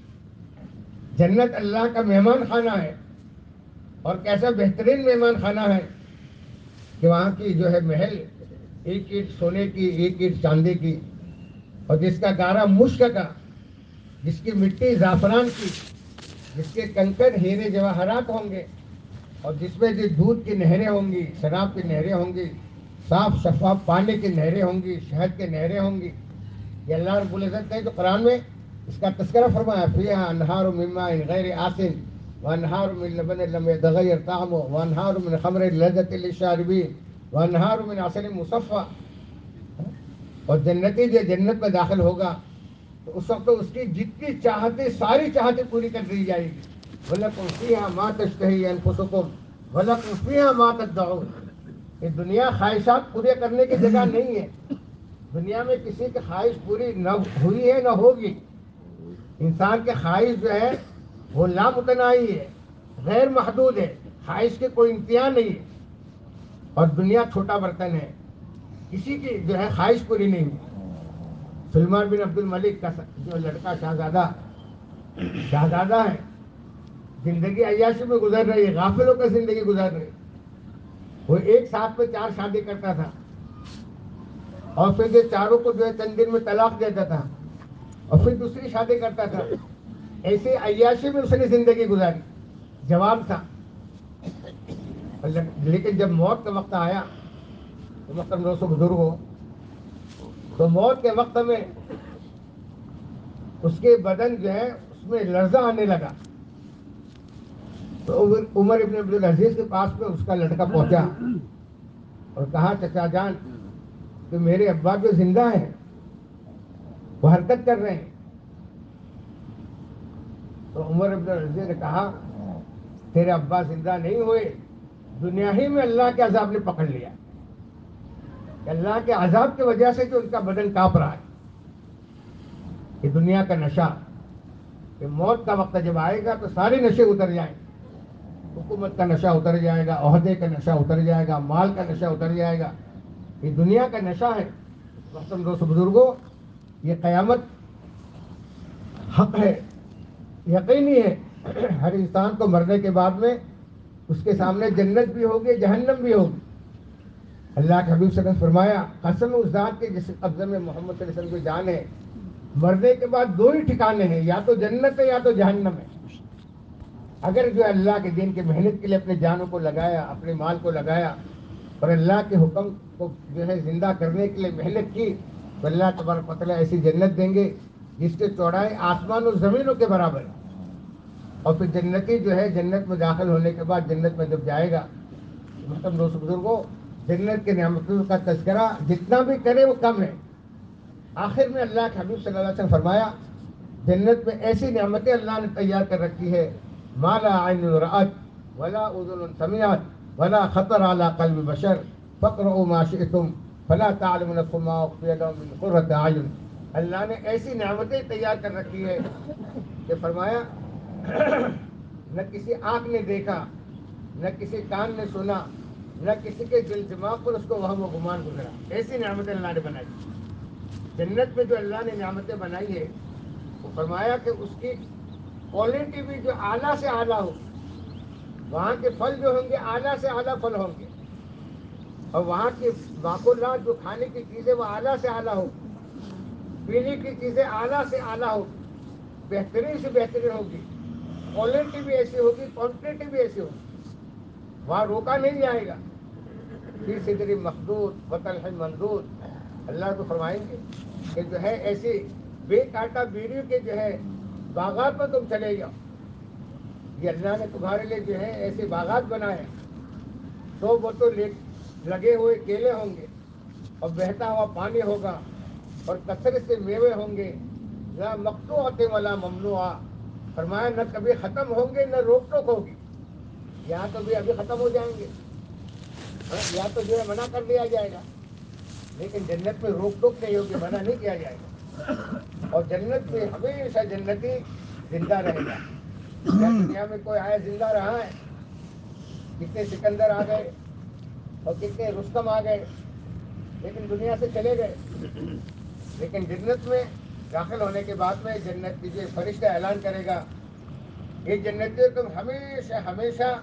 جنت اللہ کا مہمان خانہ ہے، اور کیسا بہترین مہمان خانہ ہے کہ وہاں کی جو ہے محل ایک اینٹ سونے کی، ایک اینٹ چاندی کی، اور جس کا گارا مشک کا، جس کی مٹی زعفران کی، جس کے کنکر ہیرے جواہرات ہوں گے، اور جس میں جو دودھ کی نہریں ہوں گی، شراب کی نہریں ہوں گی، صاف شفاف پانی کی نہریں ہوں گی، شہد کی نہریں ہوں گی. یہ اللہ رب العزت نے جو قرآن میں اس کا تذکرہ فرمایا، فیہا انہار من ماء غیر آسن وانہار من لبن لم یتغیر طعمہ وانہار من خمر لذۃ للشاربین وانہار من عسل مصفی. اور جنتی جو جنت میں داخل ہوگا تو اس وقت اس کی جتنی چاہتے ساری چاہتے پوری کر دی جائے گی. وَلَكُمْ فِيهَا مَا تَشْتَهِي أَنفُسُكُمْ وَلَكُمْ فِيهَا مَا تَدَّعُونَ. یہ دنیا خواہشات پورے کرنے کی جگہ نہیں ہے. دنیا میں کسی کی خواہش پوری نہ ہوئی ہے نہ ہوگی. انسان کی خواہش جو ہے وہ لامتناہی ہے، غیر محدود ہے، خواہش کے کوئی انتہا نہیں ہے. اور دنیا چھوٹا برتن ہے، کسی کی جو ہے خواہش پوری نہیں ہے. سلمان بن عبد الملک کا جو لڑکا شہزادہ شہزادہ ہے، زندگی عیاشی میں گزر رہی ہے، غافلوں کا زندگی گزر رہی ہے. وہ ایک ساتھ میں چار شادی کرتا تھا اور پھر جو چاروں کو جو ہے چند دن میں طلاق دیتا تھا اور پھر دوسری شادی کرتا تھا. ایسے عیاشی میں اس نے زندگی گزاری، جوان تھا. لیکن جب موت کا وقت آیا تو محترم دوستو بزرگوں، تو موت کے وقت میں اس کے بدن جو ہے اس میں لرزہ آنے لگا. تو عمر ابن عبدالعزیز کے پاس میں اس کا لڑکا پہنچا اور کہا چچا جان کہ میرے ابا جو زندہ ہیں وہ حرکت کر رہے ہیں. تو عمر ابن عبدالعزیز نے کہا تیرے ابا زندہ نہیں ہوئے، دنیا ہی میں اللہ کے عذاب نے پکڑ لیا. اللہ کے عذاب کی وجہ سے جو ان کا بدن کانپ رہا ہے. یہ دنیا کا نشہ، کہ موت کا وقت جب آئے گا تو سارے نشے اتر جائیں. حکومت کا نشہ اتر جائے گا، عہدے کا نشہ اتر جائے گا، مال کا نشہ اتر جائے گا. یہ دنیا کا نشہ ہے. محترم دوست بزرگوں، یہ قیامت حق ہے، یقینی ہے. ہر انسان کو مرنے کے بعد میں اس کے سامنے جنت بھی ہوگی، جہنم بھی ہوگی. اللہ کے حبیب صلی اللہ علیہ وسلم نے فرمایا قسم اس ذات کے جس قبضے میں محمد صلی اللہ علیہ وسلم کی جان ہے، مرنے کے بعد دو ہی ٹھکانے ہیں، یا تو جنت ہے یا تو جہنم ہے. اگر جو اللہ کے دین کی محنت کے لیے اپنے جانوں کو لگایا، اپنے مال کو لگایا اور اللہ کے حکم کو جو ہے زندہ کرنے کے لیے محنت کی تو اللہ تبارک و تعالیٰ ایسی جنت دیں گے جس کی چوڑائی آسمان و زمینوں کے برابر ہے. اور پھر جنتی جو ہے جنت میں داخل ہونے کے بعد جنت میں جب جائے گا، محترم دوست بزرگوں، جنت کے نعمتوں کا تذکرہ جتنا بھی کرے وہ کم ہے. آخر میں اللہ کے حبیب صلی اللہ علیہ وسلم فرمایا جنت میں ایسی نعمتیں اللہ نے تیار کر رکھی ہے ما لا عین رأت ولا اذن سمعت ولا خطر علی قلب بشر فاقرؤوا ما شئتم فلا تعلم نفس ما اخفی لهم من قرۃ اعین. اللہ نے ایسی نعمتیں تیار کر رکھی ہے کہ فرمایا نہ کسی آنکھ نے دیکھا، نہ کسی کان نے سنا، نہ کسی کے دل دماغ پر اس کو وہم و گمان گزرا. ایسی نعمتیں اللہ نے بنائی. جنت میں جو اللہ نے نعمتیں بنائی ہے وہ فرمایا کہ اس کی کوالٹی بھی جو اعلیٰ سے اعلیٰ ہو. وہاں کے پھل جو ہوں گے اعلیٰ سے اعلیٰ پھل ہوں گے، اور وہاں کی باقولات جو کھانے کی چیزیں وہ اعلیٰ سے اعلیٰ ہو، پینے کی چیزیں اعلیٰ سے اعلیٰ ہو، بہترین سے بہترین ہوگی. کوالٹی بھی ایسی ہوگی، کوانٹٹی بھی ایسی ہوگی. وہاں روکا نہیں جائے گا. فی سدر مخضود و طلح منضود. اللہ تو فرمائیں گے کہ جو ہے ایسی بے کانٹا بیڑیوں کے جو ہے باغات میں تم چلے جاؤ. یہ اللہ نے تمہارے لیے جو ہے ایسے باغات بنائے. سو بوتل لگے ہوئے کیلے ہوں گے اور بہتا ہوا پانی ہوگا اور کثرت سے میوے ہوں گے. نہ مقطوعۃ ولا ممنوعہ. فرمایا نہ کبھی ختم ہوں گے نہ روک ٹوک ہوگی. یہاں تو بھی ابھی ختم ہو جائیں گے، یا تو جو ہے منع کر دیا جائے گا. لیکن جنت میں روک ٹوک نہیں ہوگی، منع نہیں کیا جائے گا. اور جنت میں ہمیشہ جنتی زندہ رہے گا. کیا دنیا میں کوئی آیا زندہ رہا ہے؟ کتنے سکندر آ گئے اور کتنے رستم آ گئے لیکن دنیا سے چلے گئے. لیکن جنت میں داخل ہونے کے بعد میں جنت کی جو فرشتہ اعلان کرے گا یہ جنتیوں تم ہمیشہ ہمیشہ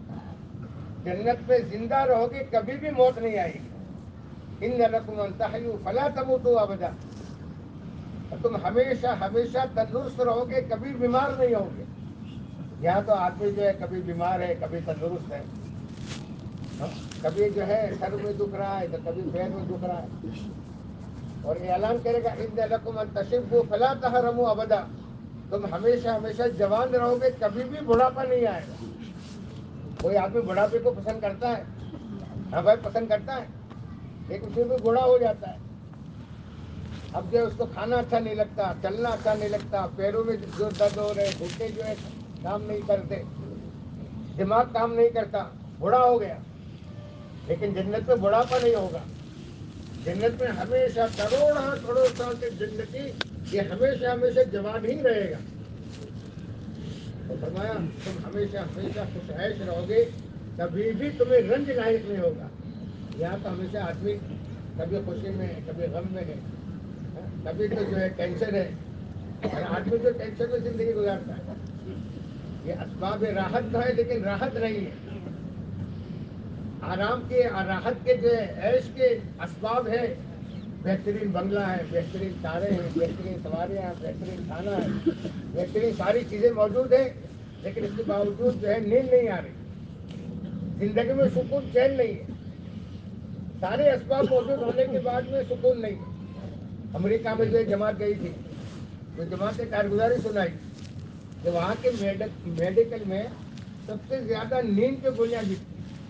جنت میں زندہ رہو گے، کبھی بھی موت نہیں آئے گی. ان لکم ان تحیوا فلا تموتوا ابدا. تم ہمیشہ ہمیشہ تندرست رہو گے، کبھی بیمار نہیں ہوگے۔ یہاں تو آدمی جو ہے کبھی بیمار ہے، کبھی تندرست ہے، کبھی جو ہے سر میں دکھ رہا ہے تو کبھی پیر میں دکھ رہا ہے، اور یہ اعلان کرے گا ان لکم ان تشبوا فلا تحرموا ابدا، تم ہمیشہ ہمیشہ جوان رہو گے، کبھی بھی بڑھاپا نہیں آئے گا۔ کوئی آدمی بڑھاپے کو پسند کرتا ہے؟ ہاں بھائی پسند کرتا ہے، لیکن پھر بھی بوڑھا ہو جاتا ہے۔ اب جو ہے اس کو کھانا اچھا نہیں لگتا، چلنا اچھا نہیں لگتا، پیروں میں جو درد ہو رہے، گھٹنے جو ہے کام نہیں کرتے، دماغ کام نہیں کرتا، بوڑھا ہو گیا۔ لیکن جنت میں بڑھاپا نہیں ہوگا، جنت میں ہمیشہ کروڑوں کروڑ سال کی زندگی، یہ ہمیشہ ہمیشہ جوان ہی رہے گا۔ تو فرمایا تم ہمیشہ ہمیشہ خوش عیش رہو گے، کبھی بھی تمہیں رنج لاحق نہیں ہوگا۔ یہاں تو ہمیشہ آدمی کبھی خوشی میں ہے، کبھی غم میں ہے، کبھی تو جو ہے ٹینشن ہے، اور آدمی جو ٹینشن میں زندگی گزارتا ہے۔ یہ اسباب راحت تو ہے لیکن راحت نہیں ہے، آرام کے راحت کے جو ہے عیش کے اسباب ہے، بہترین بنگلہ ہے، بہترین کاریں ہیں، بہترین سواریاں ہیں، بہترین کھانا ہے، بہترین ساری چیزیں موجود ہیں، لیکن اس کے باوجود جو ہے نیند نہیں آ رہی، زندگی میں سکون چین نہیں ہے، سارے اسباب موجود ہونے کے بعد میں سکون نہیں ہے۔ امریکہ میں جو ہے جماعت گئی تھی، تو جماعت نے کارگزاری سنائی کہ وہاں کے میڈیکل میں سب سے زیادہ نیند کی گولیاں بکتی،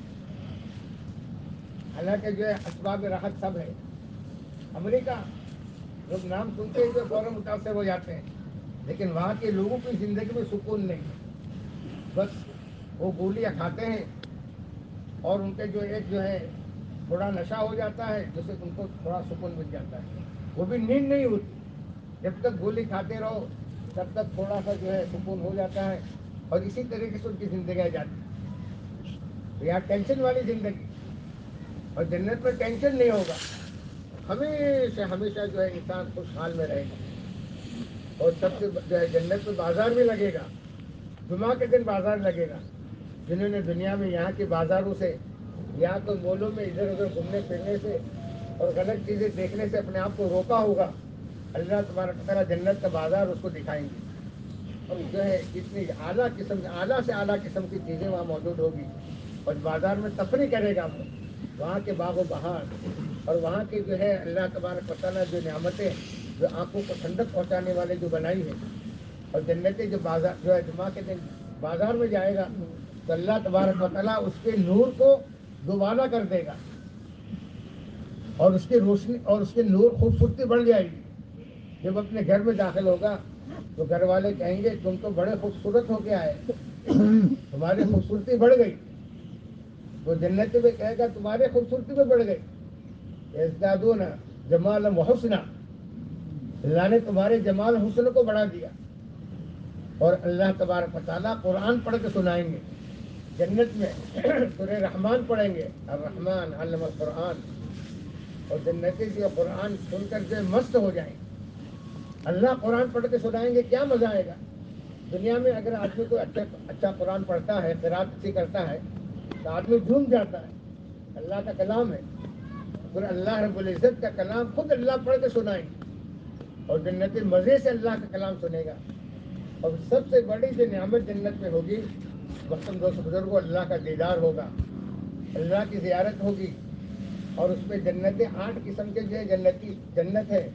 حالانکہ جو ہے اسباب راحت سب ہے۔ امریکہ لوگ نام سنتے ہی جو فوراً متاثر ہو جاتے ہیں، لیکن وہاں کے لوگوں کی زندگی میں سکون نہیں ہے، بس وہ گولیاں کھاتے ہیں، اور ان کے جو ایک جو ہے تھوڑا نشہ ہو جاتا ہے جس سے ان کو تھوڑا سکون مل جاتا ہے، وہ بھی نیند نہیں ہوتی، جب تک گولی کھاتے رہو تب تک تھوڑا سا جو ہے سکون ہو جاتا ہے، اور اسی طریقے سے ان کی زندگی جاتی ہے۔ یہاں ٹینشن والی زندگی، اور جنت میں ٹینشن نہیں ہوگا، ہمیشہ ہمیشہ جو ہے انسان خوشحال میں رہے گا، اور سب سے جو ہے جنت میں بازار بھی لگے گا، جمعہ کے دن بازار لگے گا۔ جنہوں نے دنیا میں یہاں کے بازاروں سے یا تو مولوں میں ادھر ادھر گھومنے پھرنے سے اور غلط چیزیں دیکھنے سے اپنے آپ کو روکا ہوگا، اللہ تبارک تعالیٰ جنت کا بازار اس کو دکھائیں گے، اور جو ہے اتنی اعلیٰ قسم اعلیٰ سے اعلیٰ قسم کی چیزیں وہاں موجود ہوگی، اور بازار میں تفریح کرے گا وہاں کے باغ و بہار، اور وہاں کی جو ہے اللہ تبارک تعالیٰ جو نعمتیں جو آنکھوں کو ٹھنڈک پہنچانے والے جو بنائی ہیں، اور جنتی جو بازار جو ہے جمعہ کے دن بازار میں جائے گا تو اللہ تبارک و تعالیٰ اس کے نور کو دوبالا کر دے گا، اور اس کی روشنی اور اس کے نور خوبصورتی بڑھ جائے گی۔ جب اپنے گھر میں داخل ہوگا تو گھر والے کہیں گے تم تو بڑے خوبصورت ہو کے آئے، تمہاری خوبصورتی بڑھ گئی۔ وہ جنت میں کہے گا تمہاری خوبصورتی میں بڑھ گئی، ازدادون جمالا و حسنا، اللہ نے تمہارے جمال حسن کو بڑھا دیا۔ اور اللہ تبارک و تعالیٰ قرآن پڑھ کے سنائیں گے جنت میں، سورہ رحمان پڑھیں گے، الرحمن علم القرآن، اور جنتی جو قرآن سن کر جو مست ہو جائیں گے۔ اللہ قرآن پڑھ کے سنائیں گے، کیا مزہ آئے گا۔ دنیا میں اگر آدمی کوئی اچھا اچھا قرآن پڑھتا ہے، قرات اچھی کرتا ہے تو آدمی جھوم جاتا ہے، اللہ کا کلام ہے، پھر اللہ رب العزت کا کلام خود اللہ پڑھ کے سنائیں گے، اور جنتی مزے سے اللہ کا کلام سنے گا۔ اور سب سے بڑی جو نعمت جنت میں ہوگی محترم دوست بزرگوں، اللہ کا دیدار ہوگا، اللہ کی زیارت ہوگی، اور اس میں جنتیں آٹھ قسم کے جو ہے جنتی جنت ہے،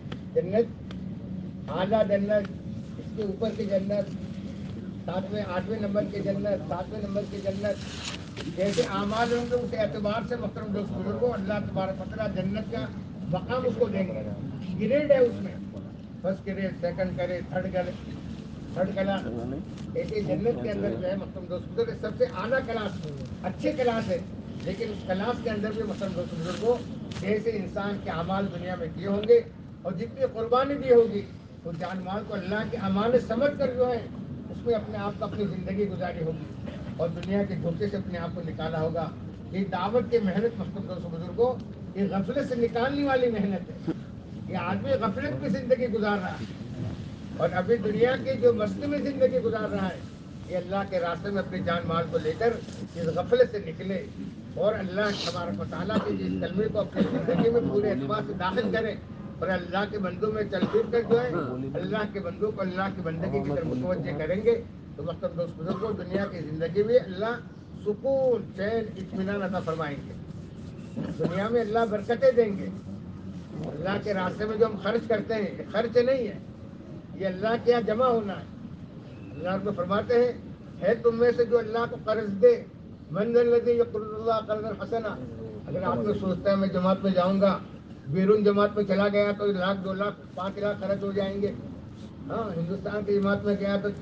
جنت اعلیٰ جنت، اس کے اوپر کی جنت، ساتویں آٹھویں نمبر کی جنت، ساتویں نمبر کی جنت، جیسے اعمال ہوں گے اس اعتبار سے محترم دوست بزرگوں اللہ تبارک و تعالیٰ جنت کا مقام اس کو دیں گے، گریڈ ہے اس میں، first grade, second grade, third grade, third class, ایسے جنت کے اندر جو ہے محترم دوست بزرگ سب سے اعلیٰ کلاس، اچھی کلاس ہے، لیکن اس کلاس کے اندر بھی محترم دوست بزرگوں جیسے انسان کے اعمال دنیا میں کیے ہوں گے اور جتنی قربانی دی ہوگی اس جان مال کو اللہ کی امانت سمجھ کر جو ہے اس میں اپنے آپ کو اپنی زندگی گزاری ہوگی اور دنیا کے دھوکے سے اپنے آپ کو نکالا ہوگا۔ یہ دعوت کی محنت محترم دوست بزرگوں یہ غفلت سے نکالنے والی محنت ہے۔ یہ آدمی غفلت میں زندگی گزار رہا ہے اور ابھی دنیا کی جو مستی میں زندگی گزار رہا ہے، یہ اللہ کے راستے میں اپنی جان مال کو لے کر اس غفلت سے نکلے اور اللہ تبارک و تعالیٰ کے اس کلمے کو اپنی زندگی میں پورے اعتبار سے داخل کرے اور اللہ کے بندوں میں چل پھر کر جو ہے اللہ کے بندوں کو اللہ کے بندگی کی طرف متوجہ کریں گے تو وقت دوست بزرگوں دنیا کی زندگی میں اللہ سکون چین اطمینان عطا فرمائیں گے. دنیا میں اللہ برکتیں دیں گے. اللہ کے راستے میں جو ہم خرچ کرتے ہیں یہ خرچ نہیں ہے, یہ اللہ کے یہاں جمع ہونا ہے. اللہ کو فرماتے ہیں ہے تم میں سے جو اللہ کو قرض دے, من ذا الذی یقرض اللہ قرضا حسنا. اگر آپ لوگ سوچتا ہے میں جماعت میں جاؤں گا, بیرون جماعت میں چلا گیا تو لاکھ دو لاکھ پانچ لاکھ خرچ ہو جائیں گے. ہاں ہندوستان کی جماعت میں گیا تو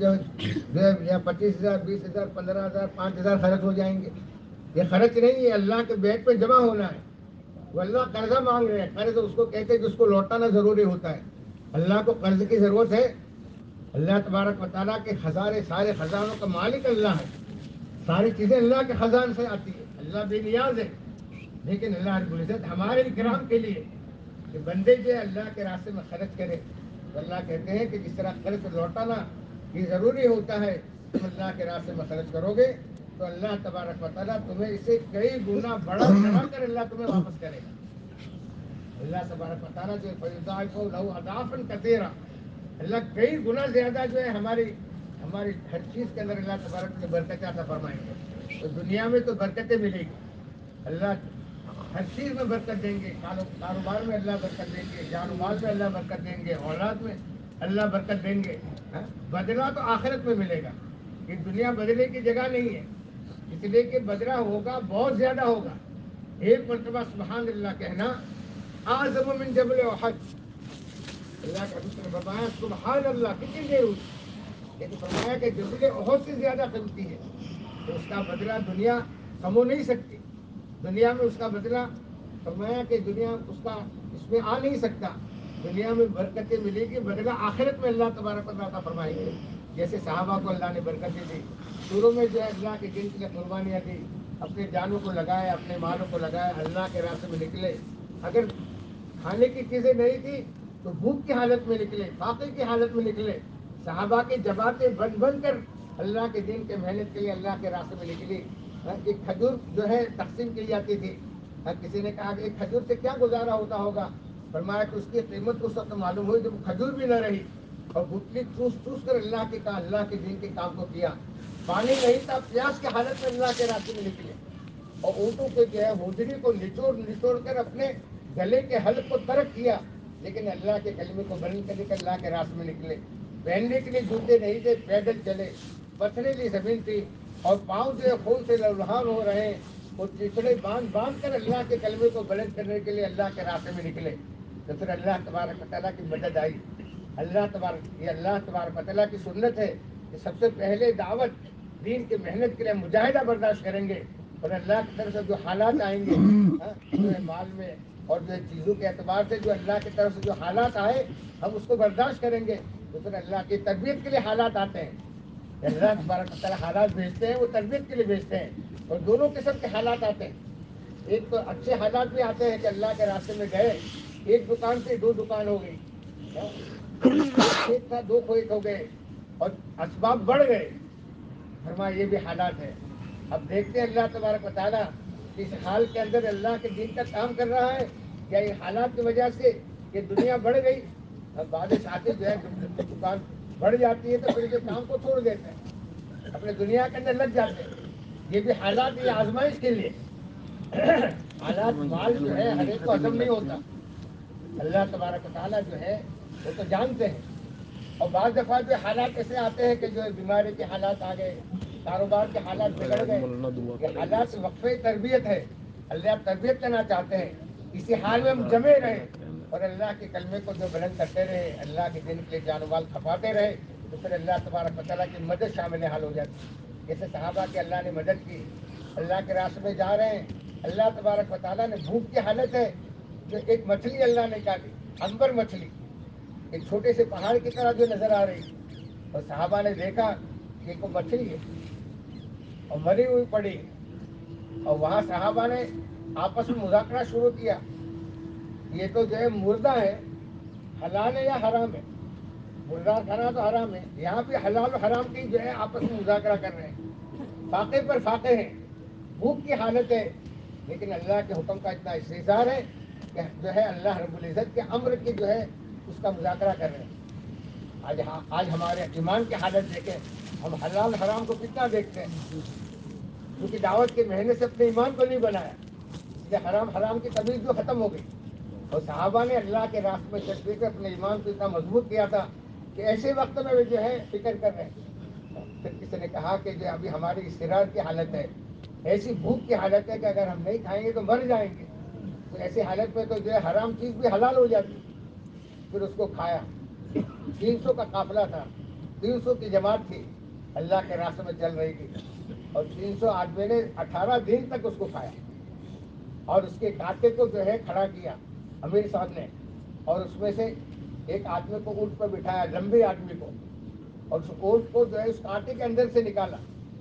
جو پچیس ہزار بیس ہزار پندرہ ہزار پانچ ہزار خرچ ہو جائیں گے. یہ خرچ نہیں ہے, اللہ کے بیت پہ جمع ہونا ہے. وہ اللہ قرضہ مانگ رہے ہیں. قرض اس کو کہتے ہیں جس کو لوٹانا ضروری ہوتا ہے. اللہ کو قرض کی ضرورت ہے. اللہ تبارک و تعالیٰ کے خزانے سارے خزانوں کا مالک اللہ ہے. ساری چیزیں اللہ کے خزان سے آتی ہے. اللہ بے نیاز ہے. لیکن اللہ رب العزت ہمارے اکرام کے لیے کہ بندے جو ہے اللہ کے راستے میں خرچ کرے, تو اللہ کہتے ہیں کہ جس طرح قرض لوٹانا یہ ضروری ہوتا ہے, تم اللہ کے راستے میں خرچ کرو گے تو اللہ تبارک و تعالیٰ تمہیں اسے کئی گنا بڑا بنا کر اللہ تمہیں واپس کرے گا. اللہ تبارک و تعالیٰ جو فیضاعف لہ اضعافا کثیرا, اللہ کئی گنا زیادہ جو ہے ہماری ہماری ہر چیز کے اندر اللہ تبارک نے برکتیں عطا فرمائیں گے. تو دنیا میں تو برکتیں ملے گی, اللہ ہر چیز میں برکت دیں گے. کاروبار میں اللہ برکت دیں گے, جان و مال میں اللہ برکت دیں گے, اولاد میں اللہ برکت دیں گے. بدلہ تو آخرت میں ملے گا. یہ دنیا بدلے کی جگہ نہیں ہے, اس لیے کہ بدلہ ہوگا بہت زیادہ ہوگا. ایک مرتبہ سبحان اللہ کہنا اعظم من جبل احد. اللہ کے حبیب نے فرمایا سبحان اللہ, کتنی دیر ہوئی, لیکن فرمایا کہ جبل احد سے زیادہ قیمتی ہے. تو اس کا بدلہ دنیا کم ہو نہیں سکتی. دنیا میں اس کا بدلہ فرمایا کہ دنیا اس کا اس میں آ نہیں سکتا. دنیا میں برکتیں ملے گی, بدلہ آخرت میں اللہ تبارک و تعالیٰ فرمائیں گے. جیسے صحابہ کو اللہ نے برکتیں دی, شروع میں جو ہے اللہ کے دین کے لیے قربانیاں دی, اپنے جانوں کو لگائے, اپنے مالوں کو لگائے, اللہ کے راستے میں نکلے. اگر کھانے کی چیزیں نہیں تھی تو بھوک کی حالت میں نکلے, فاقے کی حالت میں نکلے. صحابہ کی جماعتیں بن بن کر اللہ کے دین کے محنت کے لیے اللہ کے راستے میں نکلی. ایک کھجور جو ہے تقسیم کی جاتی تھی. کسی نے کہا کہ ایک کھجور سے کیا گزارا ہوتا ہوگا, فرمایا کہ اس کی قیمت اس وقت معلوم ہوئی جب کھجور بھی نہ رہی, اور گٹلی چوس چوس کر اللہ کے کہا اللہ کے دین کے کام کو کیا. پانی نہیں تھا, پیاس کی حالت میں اللہ کے راستے میں نکلے, اور اونٹوں کے جو ہے ہوجری کو نچوڑ نچوڑ کر اپنے گلے کے حلق کو ترک کیا, لیکن اللہ کے کلمے کو بلند کرنے کے اللہ کے راستے میں نکلے. پہننے کے لیے جوتے نہیں تھے, پیدل چلے. پتھریلی زمین تھی اور پاؤں جو ہے خون سے لہلہان ہو رہے ہیں, اور چیچڑے باندھ باندھ کر اللہ کے کلمے کو بلند کرنے کے لیے اللہ کے راستے میں نکلے. تو پھر اللہ تبارک و تعالیٰ کی مدد آئی. اللہ تبارک یہ اللہ تبارک و تعالیٰ کی سنت ہے کہ سب سے پہلے دعوت دین کی محنت کے لیے مجاہدہ برداشت کریں گے, اور اللہ کی طرف سے جو حالات آئیں گے جو ہے مال میں اور جو چیزوں کے اعتبار سے جو اللہ کی طرف سے جو حالات آئے ہم اس کو برداشت کریں گے. تو پھر اللہ کی تربیت کے لیے حالات آتے ہیں. اللہ تبارک و تعالیٰ حالات بھیجتے ہیں, وہ تربیت کے لیے بھیجتے ہیں, اور دونوں قسم کے حالات آتے ہیں. ایک تو اچھے حالات بھی آتے ہیں کہ اللہ کے راستے میں گئے, ایک دکان سے دو دکان ہو گئی, ایک تھا دو کھیت ہو گئے, اور اسباب بڑھ گئے. فرمایا یہ بھی حالات ہے. اب دیکھتے ہیں اللہ تبارک و تعالیٰ اس حال کے اندر اللہ کے دین کا کام کر رہا ہے, یا یہ حالات کی وجہ سے یہ دنیا بڑھ گئی. اب بعد ساتھی جو ہے دکان بڑھ جاتی ہے تو پھر جو کام کو چھوڑ دیتے ہیں, اپنے دنیا کے اندر لگ جاتے ہیں. یہ بھی حالات, یہ آزمائش کے لیے حالات. مال جو ہے ہر ایک کو ہضم نہیں ہوتا. اللہ تبارک و تعالیٰ جو ہے وہ تو جانتے ہیں. اور بعض دفعہ جو حالات ایسے آتے ہیں کہ جو بیماری کے حالات آ گئے, کاروبار کے حالات بگڑ گئے. یہ حالات وقفے تربیت ہے. اللہ تربیت کرنا چاہتے ہیں. اسی حال میں ہم جمے رہے اور اللہ کے کلمے کو جو بلند کرتے رہے, اللہ کے دین کے لیے جان و مال کھپاتے رہے, تو پھر اللہ تبارک و تعالیٰ کی مدد شامل حال ہو جاتی ہے. جیسے صحابہ کی اللہ نے مدد کی, اللہ کے راستے میں جا رہے ہیں, اللہ تبارک و تعالیٰ نے بھوک کی حالت ہے جو ایک مچھلی اللہ نے نکالی, عنبر مچھلی, ایک چھوٹے سے پہاڑ کی طرح جو نظر آ رہی, اور صحابہ نے دیکھا کہ ایک مچھلی ہے اور مری ہوئی پڑی. اور وہاں صحابہ نے آپس میں مذاکرہ شروع کیا, یہ تو جو ہے مردہ ہے, حلال ہے یا حرام ہے. مردہ کھانا تو حرام ہے, یہاں پہ حلال و حرام کی جو ہے آپس میں مذاکرہ کر رہے ہیں. فاقے پر فاقے ہیں, بھوک کی حالت ہے, لیکن اللہ کے حکم کا اتنا استحصال ہے کہ جو ہے اللہ رب العزت کے امر کی جو ہے اس کا مذاکرہ کر رہے ہیں. آج آج ہمارے ایمان کی حالت دیکھیں, ہم حلال حرام کو کتنا دیکھتے ہیں, کیونکہ دعوت کے محنت سے اپنے ایمان کو نہیں بنایا, اس لیے حرام حرام کی تمیز جو ختم ہو گئی. اور صحابہ نے اللہ کے راستے میں چل کر اپنے ایمان کو اتنا مضبوط کیا تھا کہ ایسے وقت میں وہ جو ہے فکر کر رہے ہیں. پھر کسی نے کہا کہ جو ابھی ہماری استراحت کی حالت ہے, ایسی بھوک کی حالت ہے کہ اگر ہم نہیں کھائیں گے تو مر جائیں گے, تو ایسی حالت میں تو جو ہے حرام چیز بھی حلال ہو جاتی. پھر اس کو کھایا. تین سو کا قافلہ تھا, تین سو کی جماعت تھی, اللہ کے راستے میں چل رہی تھی, اور تین سو آدمی نے اٹھارہ دن تک اس کو کھایا. اور اس کے کانٹے کو جو ہے کھڑا کیا امیر صاحب نے, اور اس میں سے ایک آدمی کو اونٹ پر بٹھایا, لمبے آدمی کو, اور اس اونٹ کو جو ہے اس کانٹے کے اندر سے نکالا,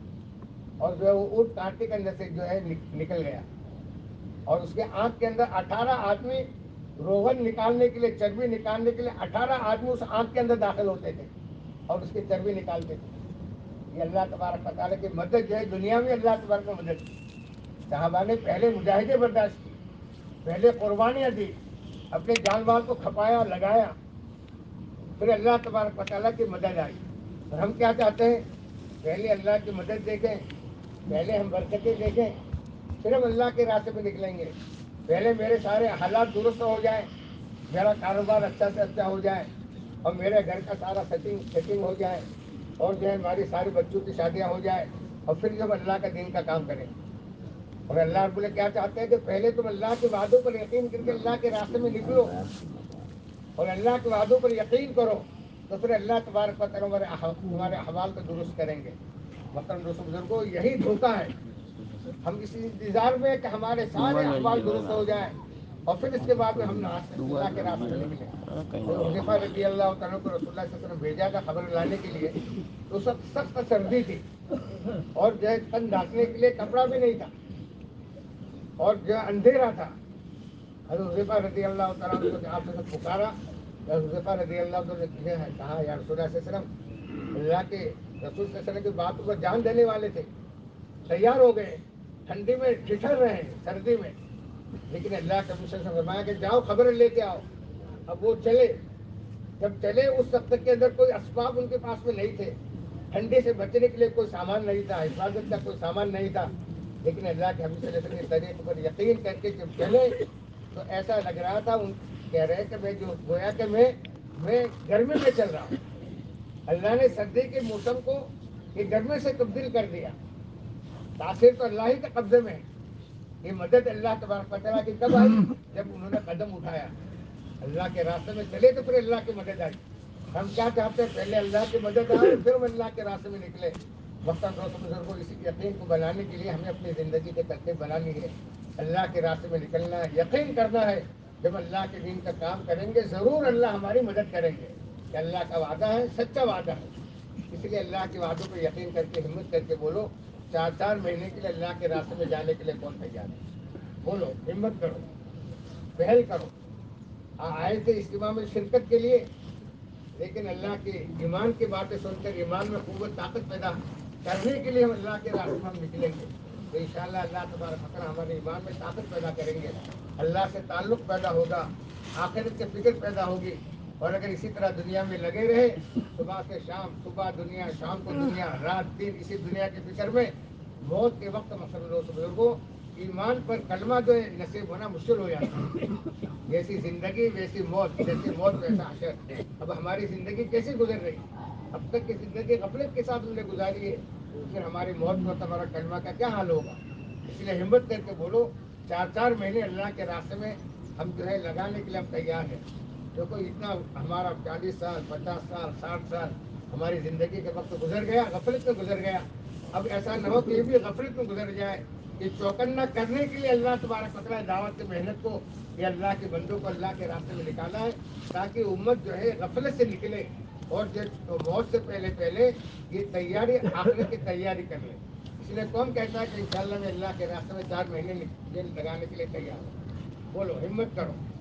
اور جو ہے وہ اونٹ کانٹے کے اندر سے جو ہے نکل گیا. اور اس کے آنکھ کے اندر اٹھارہ آدمی روغن نکالنے کے لیے, چربی نکالنے کے لیے اٹھارہ آدمی اس آنکھ کے اندر داخل ہوتے تھے اور اس کی چربی نکالتے تھے. یہ اللہ تبارک و تعالیٰ کی مدد جو ہے دنیا میں اللہ تبارک و مدد. صحابہ نے پہلے مجاہدے برداشت کی, پہلے قربانیاں دی, اپنے جان مال کو کھپایا لگایا, پھر اللہ تبارک و تعالیٰ کی مدد آئی. اور ہم کیا چاہتے ہیں, پہلے اللہ کی مدد دیکھیں, پہلے ہم برکتیں دیکھیں, پھر ہم اللہ کے راستے پہ نکلیں گے. پہلے میرے سارے حالات درست ہو جائیں, میرا کاروبار اچھا سے اچھا ہو جائے, اور میرے گھر کا سارا سیٹنگ سیٹنگ ہو جائے, اور جو ہے ہماری ساری بچوں کی شادیاں ہو جائیں, اور پھر جب اللہ کا دین کا کام کریں. اور اللہ رب العزت کیا چاہتے ہیں کہ پہلے تم اللہ کے وعدوں پر یقین کر کے اللہ کے راستے میں نکلو, اور اللہ کے وعدوں پر یقین کرو, تو پھر اللہ تبارک و تعالیٰ تمہارے احوال کو درست کریں گے. محترم دوستوں بزرگوں, یہی دھوکہ ہے. ہم اس انتظار میں کہ ہمارے سارے احوال درست ہو جائیں, اور پھر اس کے بعد میں ہم اللہ کے راستے میں نکلیں. حذیفہ رضی اللہ تعالیٰ کو رسول اللہ صلی اللہ علیہ وسلم بھیجا تھا خبر لانے کے لیے, تو سب سخت سردی تھی, اور جو ہے تن ڈھانکنے کے لیے کپڑا بھی نہیں تھا, اور جو ہے اندھیرا تھا. حضرت حذیفہ رضی اللہ تعالیٰ کو آپ نے پکارا, حذیفہ رضی اللہ عنہ نے کہا یا رسول اللہ صلی اللہ علیہ وسلم, اللہ کے رسول صلی اللہ علیہ وسلم کی باتوں پر جان دینے والے تھے, تیار ہو گئے, ٹھنڈی میں ٹھٹر رہے ہیں, سردی میں, لیکن اللہ کے رسول نے فرمایا کہ جاؤ خبر لے کے آؤ. اب وہ چلے, جب چلے اس وقت کے اندر کوئی اسباب ان کے پاس میں نہیں تھے, ٹھنڈے سے بچنے کے لیے کوئی سامان نہیں تھا, حفاظت کا کوئی سامان نہیں تھا, لیکن اللہ کے حبیب صلی اللہ علیہ وسلم کے طریقے پر یقین کر کے جب چلے تو ایسا لگ رہا تھا, ان کہہ رہے کہ میں جو گویا کہ میں میں گرمی میں چل رہا ہوں. اللہ نے سردی کے موسم کو یہ گرمی سے تبدیل کر دیا. تاثیر تو اللہ ہی کے قبضے میں ہے. یہ مدد اللہ تبارک و تعالیٰ کی کب آئی, جب انہوں نے قدم اٹھایا, اللہ کے راستے میں چلے تو پھر اللہ کی مدد آئی. ہم کیا چاہتے ہیں, پہلے اللہ کی مدد آئے پھر ہم اللہ کے راستے میں نکلے. وقتاً دوستوں بزرگوں, اسی یقین کو بنانے کے لیے ہمیں اپنی زندگی کے ترتیب بنانی ہے, اللہ کے راستے میں نکلنا ہے, یقین کرنا ہے جب اللہ کے دین کا کام کریں گے ضرور اللہ ہماری مدد کریں گے, کہ اللہ کا وعدہ ہے, سچا وعدہ ہے. اس لیے اللہ کے وعدوں پہ یقین کر کے ہمت کر کے بولو, چار چار مہینے کے لیے اللہ کے راستے میں جانے کے لیے کون تیار ہے؟ بولو, ہمت کرو, پہل کرو. آئے تھے اجتماع میں شرکت کے لیے, لیکن اللہ کے ایمان کی باتیں سن کر ایمان میں قوت طاقت پیدا کرنے کے لیے ہم اللہ کے راستے میں ہم نکلیں گے, تو انشاءاللہ اللہ تبارک و تعالیٰ ہمارے ایمان میں طاقت پیدا کریں گے, اللہ سے تعلق پیدا ہوگا, آخرت کی فکر پیدا ہوگی. اور اگر اسی طرح دنیا میں لگے رہے, صبح سے شام, صبح دنیا, شام کو دنیا, رات دن اسی دنیا کی فکر میں, موت کے وقت مثلاً دوست بزرگوں ایمان پر کلمہ جو ہے نصیب ہونا مشکل ہو جاتا ہے. جیسی زندگی ویسی موت, جیسی موت ویسا حشر. اب ہماری زندگی کیسی گزر رہی, اب تک کی زندگی غفلت کے ساتھ ہم نے گزاری ہے, پھر ہماری موت کو تمہارا کلمہ کا کیا حال ہوگا. اس لیے ہمت کر کے بولو, چار چار مہینے اللہ کے راستے میں ہم جو ہے لگانے کے لیے ہم تیار ہیں. دیکھو اتنا ہمارا چالیس سال, پچاس سال, ساٹھ سال ہماری زندگی کے وقت گزر گیا, غفلت میں گزر گیا. اب ایسا نہ ہو کہ یہ بھی غفلت میں گزر جائے. یہ چوکنا کرنے کے لیے اللہ تبارک و تعالیٰ دعوت کی محنت کو, یہ اللہ کے بندوں کو اللہ کے راستے میں نکالا ہے, تاکہ امت جو ہے غفلت سے نکلے, اور جو موت سے پہلے پہلے یہ تیاری, آخرت کی تیاری کر لے. اس لیے کون کہتا ہے کہ انشاءاللہ میں اللہ کے راستے میں چار مہینے لگانے کے لیے تیار ہوں؟ بولو, ہمت کرو.